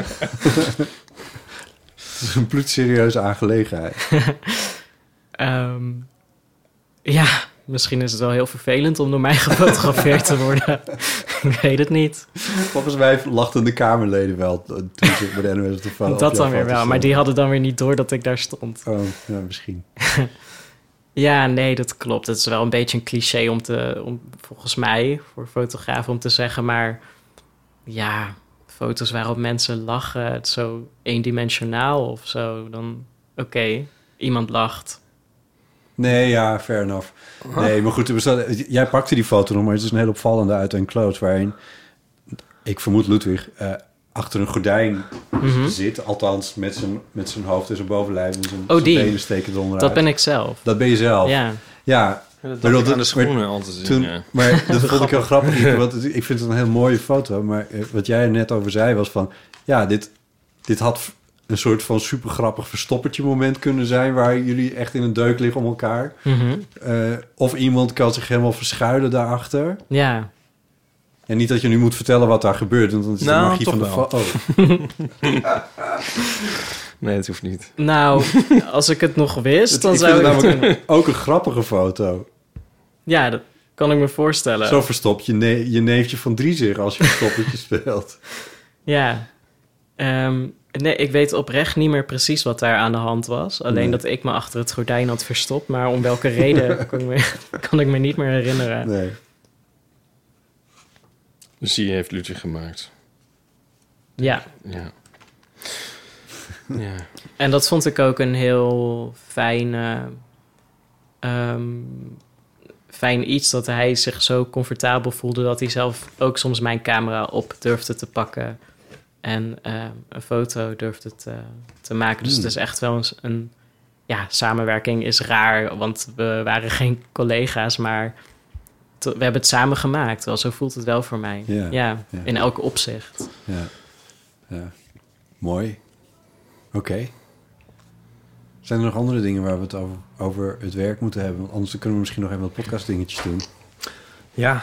Het is een bloedserieuze aangelegenheid. Ehm, ja, misschien is het wel heel vervelend om door mij gefotografeerd te worden. Ik weet het niet. Volgens mij lachten de Kamerleden wel toen ze bij de N O S op de foto. Dat dan weer wel, maar die hadden dan weer niet door dat ik daar stond. Oh, ja, misschien. Ja, nee, dat klopt. Het is wel een beetje een cliché om te, om, volgens mij, voor fotografen om te zeggen, maar ja, foto's waarop mensen lachen, het is zo eendimensionaal of zo, dan oké, okay, iemand lacht. Nee, ja, fair enough. Nee, maar goed, er bestaat, jij pakte die foto nog, maar het is een heel opvallende uit en close, waarin, ik vermoed Ludwig, uh, achter een gordijn mm-hmm. zit, althans met zijn, met zijn hoofd en zijn bovenlijf en zijn, oh, zijn die. benen steken eronderuit. Dat ben ik zelf. Dat ben je zelf? Ja. Ja. Ja, dat dacht ik aan de schoenen al te zien. Toen, ja. Maar dat vond ik heel grappig. Want ik vind het een heel mooie foto. Maar wat jij er net over zei was van... Ja, dit, dit had een soort van super grappig verstoppertje moment kunnen zijn... waar jullie echt in een deuk liggen om elkaar. Mm-hmm. Uh, of iemand kan zich helemaal verschuilen daarachter. Ja. En niet dat je nu moet vertellen wat daar gebeurt. Want dan is nou, de magie van de foto. Oh. Nee, het hoeft niet. Nou, als ik het nog wist, het, dan ik zou vind ik het namelijk het ook een grappige foto. Ja, dat kan ik me voorstellen. Zo verstopt je, ne- je neefje van drie zich als je verstoppertje speelt. Ja. Um, nee, ik weet oprecht niet meer precies wat daar aan de hand was. Alleen nee. dat ik me achter het gordijn had verstopt. Maar om welke reden kan, ik me, kan ik me niet meer herinneren. Nee. Dus die heeft Ludwig gemaakt. Ja. Ja. Ja. En dat vond ik ook een heel fijne, um, fijn iets... dat hij zich zo comfortabel voelde... dat hij zelf ook soms mijn camera op durfde te pakken... en uh, een foto durfde te, te maken. Dus mm. het is echt wel een, een... Ja, samenwerking is raar... want we waren geen collega's, maar... we hebben het samen gemaakt. Wel, zo voelt het wel voor mij. Ja, ja, ja. In elke opzicht. Ja, ja. Mooi. Oké. Okay. Zijn er nog andere dingen waar we het over, over het werk moeten hebben? Want anders kunnen we misschien nog even wat podcastdingetjes doen. Ja.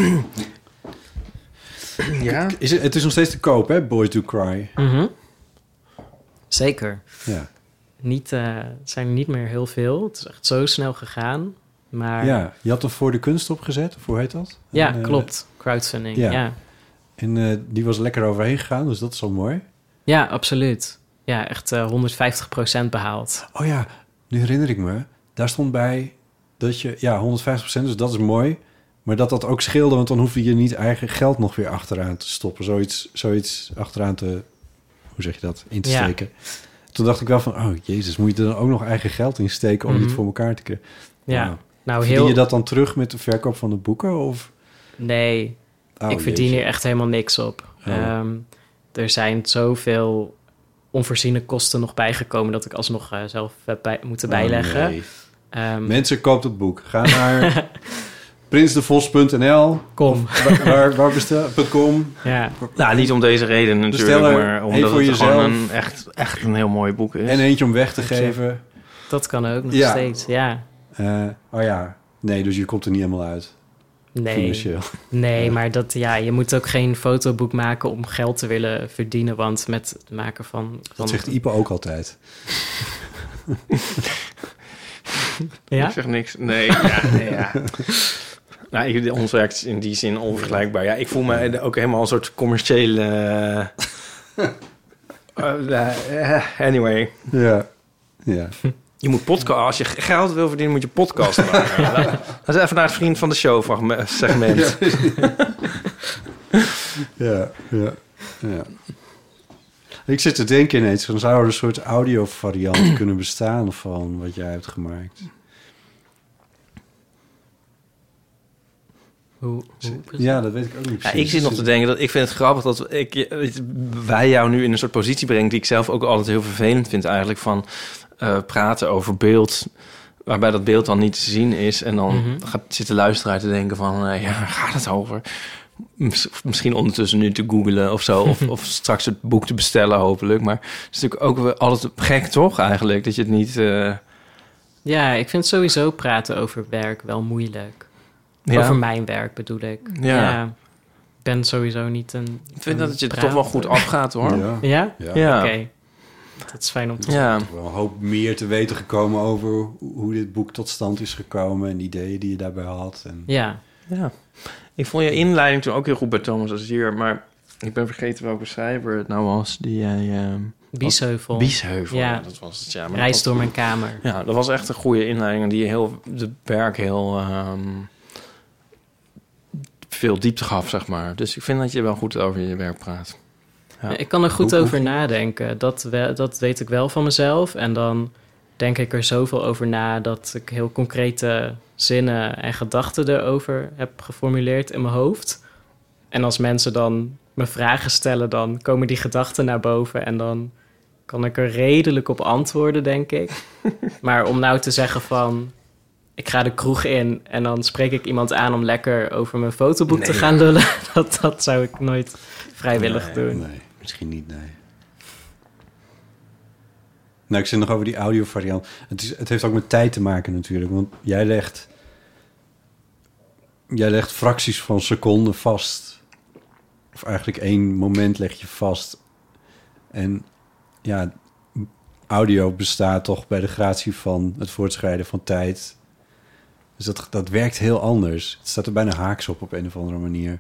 Ja. Is het, het is nog steeds te koop, hè? Boys Do Cry. Mm-hmm. Zeker. Ja. Niet, uh, het zijn er niet meer heel veel. Het is echt zo snel gegaan. Maar... Ja, je had er voor de kunst opgezet, of hoe heet dat? Ja, en, klopt. Crowdfunding, ja. ja. En uh, die was lekker overheen gegaan, dus dat is al mooi. Ja, absoluut. Ja, echt uh, honderdvijftig procent behaald. Oh ja, nu herinner ik me. Daar stond bij dat je... Ja, honderdvijftig procent, dus dat is mooi. Maar dat dat ook scheelde, want dan hoef je je niet eigen geld nog weer achteraan te stoppen. Zoiets, zoiets achteraan te... Hoe zeg je dat? In te steken. Ja. Toen dacht ik wel van... Oh, jezus, moet je er dan ook nog eigen geld in steken... om mm-hmm. dit voor elkaar te krijgen? Ja. Nou, nou, verdien heel... je dat dan terug met de verkoop van de boeken? Of? Nee, oh, ik verdien hier echt helemaal niks op. Oh. Um, er zijn zoveel onvoorziene kosten nog bijgekomen... dat ik alsnog uh, zelf heb bij, moeten bijleggen. Oh, nee. um, Mensen, koopt het boek. Ga naar prinsdevos punt n l. Kom. Waar, waar, waar bestel... .com. Ja. Nou, niet om deze reden natuurlijk, Besteller, maar omdat het gewoon een, echt, echt een heel mooi boek is. En eentje om weg te geven. Dat kan ook nog ja. steeds, ja. Uh, oh ja, nee, dus je komt er niet helemaal uit. Nee, financieel. Nee, ja. Maar dat, ja, je moet ook geen fotoboek maken om geld te willen verdienen. Want met het maken van... van dat zegt Ipe ook altijd. Ja? Ik zeg niks. Nee, ja, nee, ja. Nou, ons werk is in die zin onvergelijkbaar. Ja, ik voel me ook helemaal een soort commerciële... Uh, uh, anyway. Ja, ja. Je moet podcast, als je geld wil verdienen, moet je podcast maken. Ja, dat is even naar het vriend van de show segment. Ja, ja, ja. Ik zit te denken ineens, dan zou er een soort audio variant kunnen bestaan van wat jij hebt gemaakt. Hoe, hoe precies? Ja, dat weet ik ook niet Ja, precies. ik zit nog te denken dat ik vind het grappig dat ik, wij jou nu in een soort positie brengen die ik zelf ook altijd heel vervelend vind eigenlijk van uh, praten over beeld, waarbij dat beeld dan niet te zien is en dan Mm-hmm. gaat zit de luisteraar te denken van uh, ja, waar gaat het over? Misschien ondertussen nu te googlen of zo, of, of straks het boek te bestellen hopelijk, maar het is natuurlijk ook wel altijd gek toch eigenlijk dat je het niet. Uh... Ja, ik vind sowieso praten over werk wel moeilijk. Ja. Over mijn werk bedoel ik. Ja. Ja. Ik ben sowieso niet een... Ik vind een dat het je prater. toch wel goed afgaat hoor. Ja. Ja? Ja. Ja. Oké. Dat is fijn om te Ja. Wel een hoop meer te weten gekomen over hoe dit boek tot stand is gekomen en ideeën die je daarbij had. En... Ja. Ja, ik vond je inleiding toen ook heel goed bij Thomas Azier, maar ik ben vergeten welke schrijver het nou was die jij... Uh, Biesheuvel. Biesheuvel, ja. Ja. Dat was het, ja. Maar Reis dat door was, mijn kamer. Ja, dat was echt een goede inleiding en die heel de werk heel um, veel diepte gaf, zeg maar. Dus ik vind dat je wel goed over je werk praat. Ja. Ik kan er goed Hoe- over hoe- nadenken. Dat, we, dat weet ik wel van mezelf. En dan denk ik er zoveel over na dat ik heel concrete zinnen en gedachten erover heb geformuleerd in mijn hoofd. En als mensen dan me vragen stellen, dan komen die gedachten naar boven en dan kan ik er redelijk op antwoorden, denk ik. Maar om nou te zeggen van, ik ga de kroeg in en dan spreek ik iemand aan om lekker over mijn fotoboek Nee. te gaan lullen, dat, dat zou ik nooit vrijwillig nee, doen. Nee, misschien niet, nee. Nou, ik zit nog over die audio variant. Het, is, het heeft ook met tijd te maken natuurlijk. Want jij legt... Jij legt fracties van seconden vast. Of eigenlijk één moment leg je vast. En ja, audio bestaat toch bij de gratie van het voortschrijden van tijd. Dus dat, dat werkt heel anders. Het staat er bijna haaks op op een of andere manier.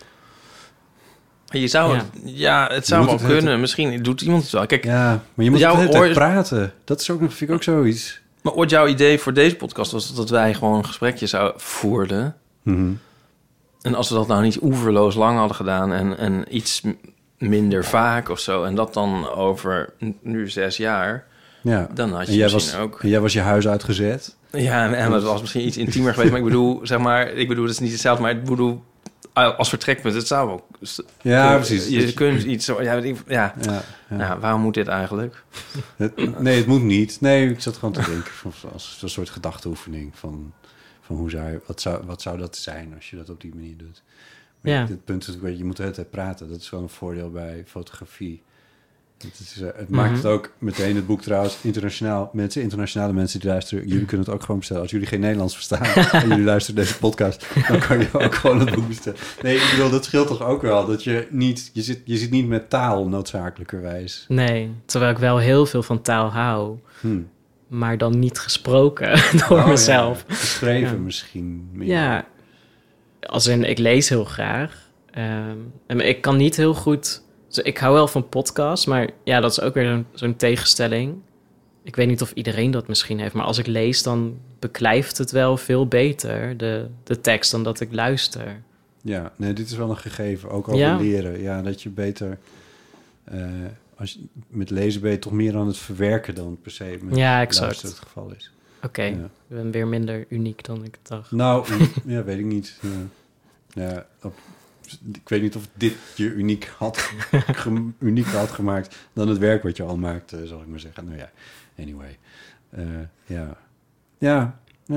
Je zou, Ja. ja. het zou moet wel het hele kunnen. Misschien doet iemand het wel. Kijk, Ja, maar je moet Jouw de hele tijd oor- praten. Dat is ook, vind ik ook zoiets. maar ooit jouw idee voor deze podcast was dat wij gewoon een gesprekje zouden voerden. Mhm. En als we dat nou niet oeverloos lang hadden gedaan en, en iets m- minder vaak of zo, en dat dan over n- nu zes jaar, Ja. dan had je En jij, misschien was, ook. en jij was je huis uitgezet. Ja, en, en het was misschien iets intiemer geweest, maar ik bedoel, zeg maar, ik bedoel, het is niet hetzelfde, maar ik bedoel, als vertrekpunt, het zou ook. Ja, kun- precies. Je kunt iets zo, ja, ik- ja. Ja, ja. Nou, waarom moet dit eigenlijk? Het- nee, het moet niet. Nee, ik zat gewoon te denken van, als een soort gedachteoefening van, van hoe zou je, wat, zou, wat zou dat zijn als je dat op die manier doet. Maar Ja. Het punt is natuurlijk, je moet de hele tijd praten. Dat is wel een voordeel bij fotografie. Het, is, eh, het Mhm. maakt het ook meteen het boek trouwens internationaal. Mensen, internationale mensen die luisteren, jullie kunnen het ook gewoon bestellen. Als jullie geen Nederlands verstaan en jullie luisteren deze podcast, dan kan je ook gewoon het boek bestellen. Nee, ik bedoel, dat scheelt toch ook wel. Dat je niet, je zit, je zit niet met taal noodzakelijkerwijs. Nee, terwijl ik wel heel veel van taal hou, Hm. maar dan niet gesproken door Oh, mezelf. Ja. Geschreven Ja. misschien meer. Ja, als in, ik lees heel graag. Ehm, en ik kan niet heel goed... Dus ik hou wel van podcasts, maar ja, dat is ook weer zo'n, zo'n tegenstelling. Ik weet niet of iedereen dat misschien heeft, maar als ik lees, dan beklijft het wel veel beter, de, de tekst, dan dat ik luister. Ja, nee, dit is wel een gegeven. Ook over Ja. leren. Ja, dat je beter... eh, als je, met lezen ben je toch meer aan het verwerken dan per se met Ja, exact. luisteren het geval is. Oké, Ja. ik ben weer minder uniek dan ik dacht. Nou, ja, weet ik niet. Ja, ja, op, ik weet niet of dit je uniek had, ge, uniek had gemaakt dan het werk wat je al maakt, uh, zal ik maar zeggen. Nou ja, anyway. Uh, ja. Ja, ja.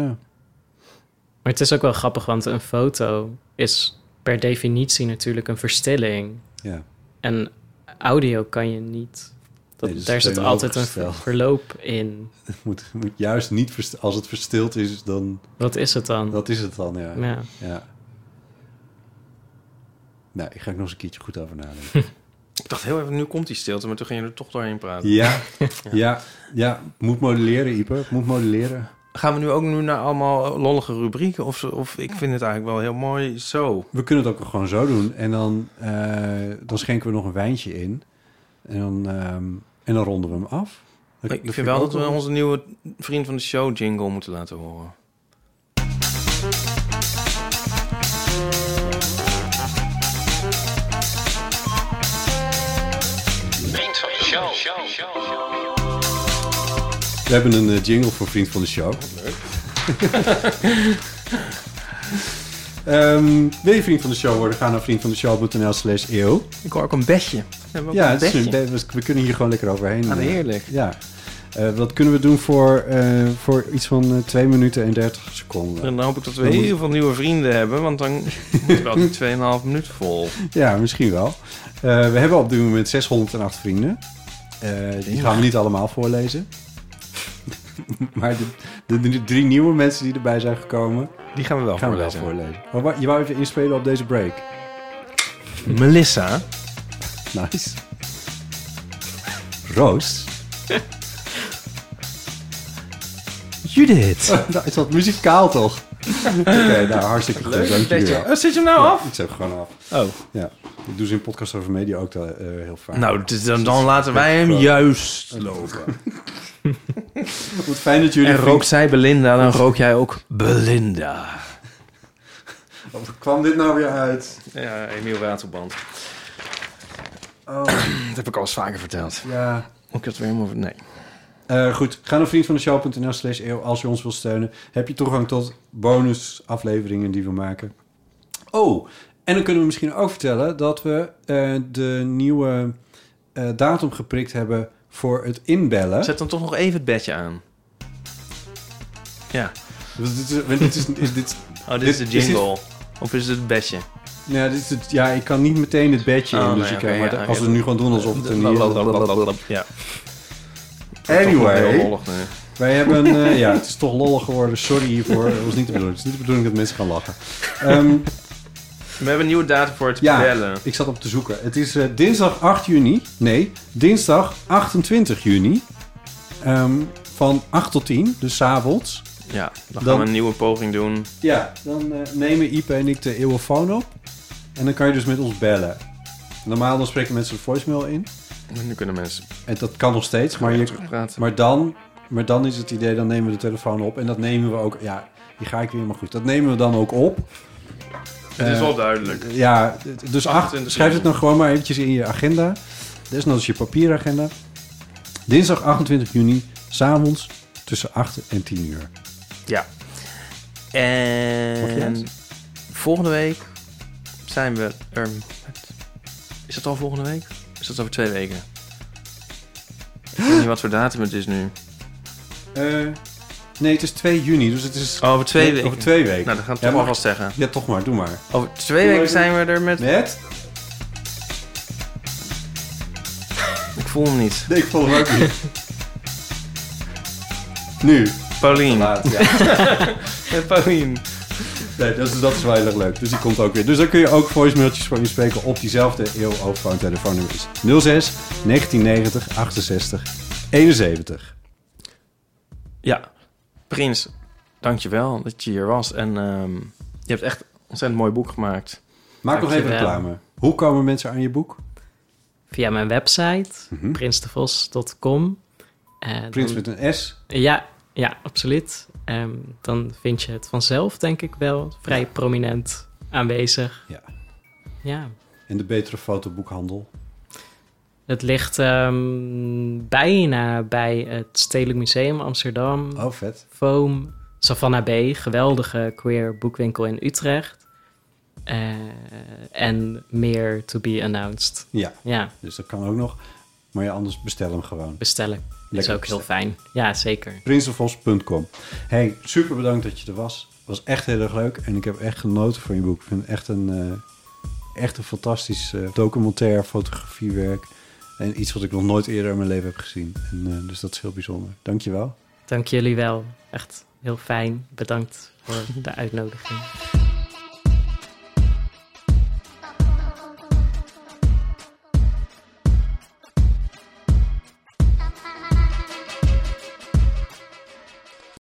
Maar het is ook wel grappig, want een foto is per definitie natuurlijk een verstilling. Ja. En audio kan je niet... Dat, Nee, dus daar zit altijd een tegenovergesteld. ver- verloop in. Het moet, moet juist niet... Verst- als het verstild is, dan... Wat is het dan? Dat is het dan, ja. Ja. Ja. Nou, ik ga ik nog eens een keertje goed over nadenken. Ik dacht heel even, nu komt die stilte, maar toen ging je er toch doorheen praten. Ja, ja, ja. Moet modelleren, Ipe. Moet modelleren. Gaan we nu ook nu naar allemaal lollige rubrieken? Of, zo- of ik vind het eigenlijk wel heel mooi zo. We kunnen het ook gewoon zo doen. En dan, uh, dan schenken we nog een wijntje in. En dan, um, en dan ronden we hem af. Dat, Ik dat vind wel ook dat we onze nieuwe vriend van de show jingle moeten laten horen. Vriend van de show. show, show, show. We hebben een uh, jingle voor vriend van de show. Um, wil je vriend van de show worden? Ga naar vriendvandeshow.nl slash eeuw. Ik hoor ook een bedje. We hebben ook Ja, een het is bedje. een be- we kunnen hier gewoon lekker overheen. Ah, eh, heerlijk. Ja. Uh, dat kunnen we doen voor, uh, voor iets van uh, twee minuten en dertig seconden. En dan hoop ik dat we Dan heel moet- veel nieuwe vrienden hebben, want dan moet wel die twee en een half minuut vol. Ja, misschien wel. Uh, we hebben op dit moment zeshonderdacht vrienden. Uh, die gaan we niet allemaal voorlezen. Maar de, de, de drie nieuwe mensen die erbij zijn gekomen, Die gaan we wel gaan we wel voorlezen. voorlezen. Maar wa- je wou even inspelen op deze break. Melissa. Nice. Roos. Judith. Nou, is dat muzikaal toch? Oké, okay, nou hartstikke goed. Dank jullie wel. Oh, zet je hem nou af? Ik zet hem gewoon af. Oh. Ja, ik doe ze in podcast over media ook uh, heel vaak. Nou, dus dan, dan laten wij hem juist lopen. Wat fijn dat jullie... En rookt zij Belinda, dan rook jij ook Belinda. Wat kwam dit nou weer uit? Ja, Emiel Ratelband. Oh, Dat heb ik al eens vaker verteld. ja. Moet ik dat weer helemaal... Nee. Uh, goed, ga naar vriendvandeshow.nl slash eeuw als je ons wil steunen. Heb je toegang tot bonus afleveringen die we maken. Oh, en dan kunnen we misschien ook vertellen dat we uh, de nieuwe uh, datum geprikt hebben voor het inbellen. Zet dan toch nog even het bedje aan. Ja. Want dit is, want dit is, is dit, Oh, dit, Dit- is de is dit- jingle. Of is het het bedje? ja, dit is het, ja, ik kan niet meteen het bedje Oh, in. Dus nee, ik, oké, maar ja, als we oké. nu gewoon doen alsof het er niet is. Ja. Anyway. Heel lollig, nee. Wij hebben, uh, ja, het is toch lollig geworden. Sorry hiervoor. Dat was niet de bedoeling. Het is niet de bedoeling dat mensen gaan lachen. Um, We hebben een nieuwe datum voor het ja, bellen. ik zat op te zoeken. Het is uh, dinsdag acht juni. Nee, dinsdag achtentwintig juni. Um, van acht tot tien, dus 's avonds. Ja, dan gaan Dan- we een nieuwe poging doen. Ja, dan uh, nemen Ipe en ik de eeuwofoon op. En dan kan je dus met ons bellen. Normaal dan spreken mensen de voicemail in. Nu kunnen mensen En dat kan nog steeds. Maar, je, terugpraten. maar, dan, maar dan is het idee, dan nemen we de telefoon op. En dat nemen we ook... Ja, hier ga ik weer, maar goed. Dat nemen we dan ook op. Het is Uh, wel duidelijk. Ja, dus acht, achtentwintig schrijf het dan gewoon maar eventjes in je agenda. Desnoods je papieragenda. Dinsdag achtentwintig juni, 's avonds tussen acht en tien uur. Ja. Mag je En dat? volgende week zijn we er... Met... Is dat al volgende week? Is dat over twee weken? Ik weet niet wat voor datum het is nu. Uh, nee, het is twee juni, dus het is... Oh, over twee nee, weken. Over twee weken. Nou, dan gaan we Ja, toch mag- alvast zeggen. Ja, toch maar, doe maar. Over twee Doe weken even- zijn we er met... Met? Ik voel hem niet. Nee, ik volg hem ook niet. Nu. Paulien. Laat, ja. Met Paulien. Nee, dat is, dat is wel heel erg leuk. Dus die komt ook weer. Dus dan kun je ook voicemailtjes van je spreken op diezelfde eeuwofoon. Telefoonnummer is nul zes negentien negentig achtenzestig eenenzeventig. Ja. Prins, dankjewel dat je hier was. En ehm, je hebt echt een ontzettend mooi boek gemaakt. Maak nog even Dankjewel. reclame. Hoe komen mensen aan je boek? Via mijn website, Mhm. prinsdevos punt com. Eh, Prins dan- met een S. Ja, ja, absoluut. Ehm, dan vind je het vanzelf, denk ik wel, vrij Ja. prominent aanwezig. Ja. Ja. En de betere fotoboekhandel. Het ligt ehm, bijna bij het Stedelijk Museum Amsterdam. Oh, vet. Foam, Savannah B, geweldige queer boekwinkel in Utrecht. Eh, en meer to be announced. Ja, Ja, dus dat kan ook nog. Maar ja, anders bestel hem gewoon. bestellen. Dat is Lekker ook heel bestellen. fijn. Ja, zeker. prinsdevos punt com. Hey, super bedankt dat je er was. Het was echt heel erg leuk. En ik heb echt genoten van je boek. Ik vind het echt een, uh, echt een fantastisch uh, documentair fotografiewerk. En iets wat ik nog nooit eerder in mijn leven heb gezien. En, uh, dus dat is heel bijzonder. Dank je wel. Dank jullie wel. Echt heel fijn. Bedankt voor de uitnodiging.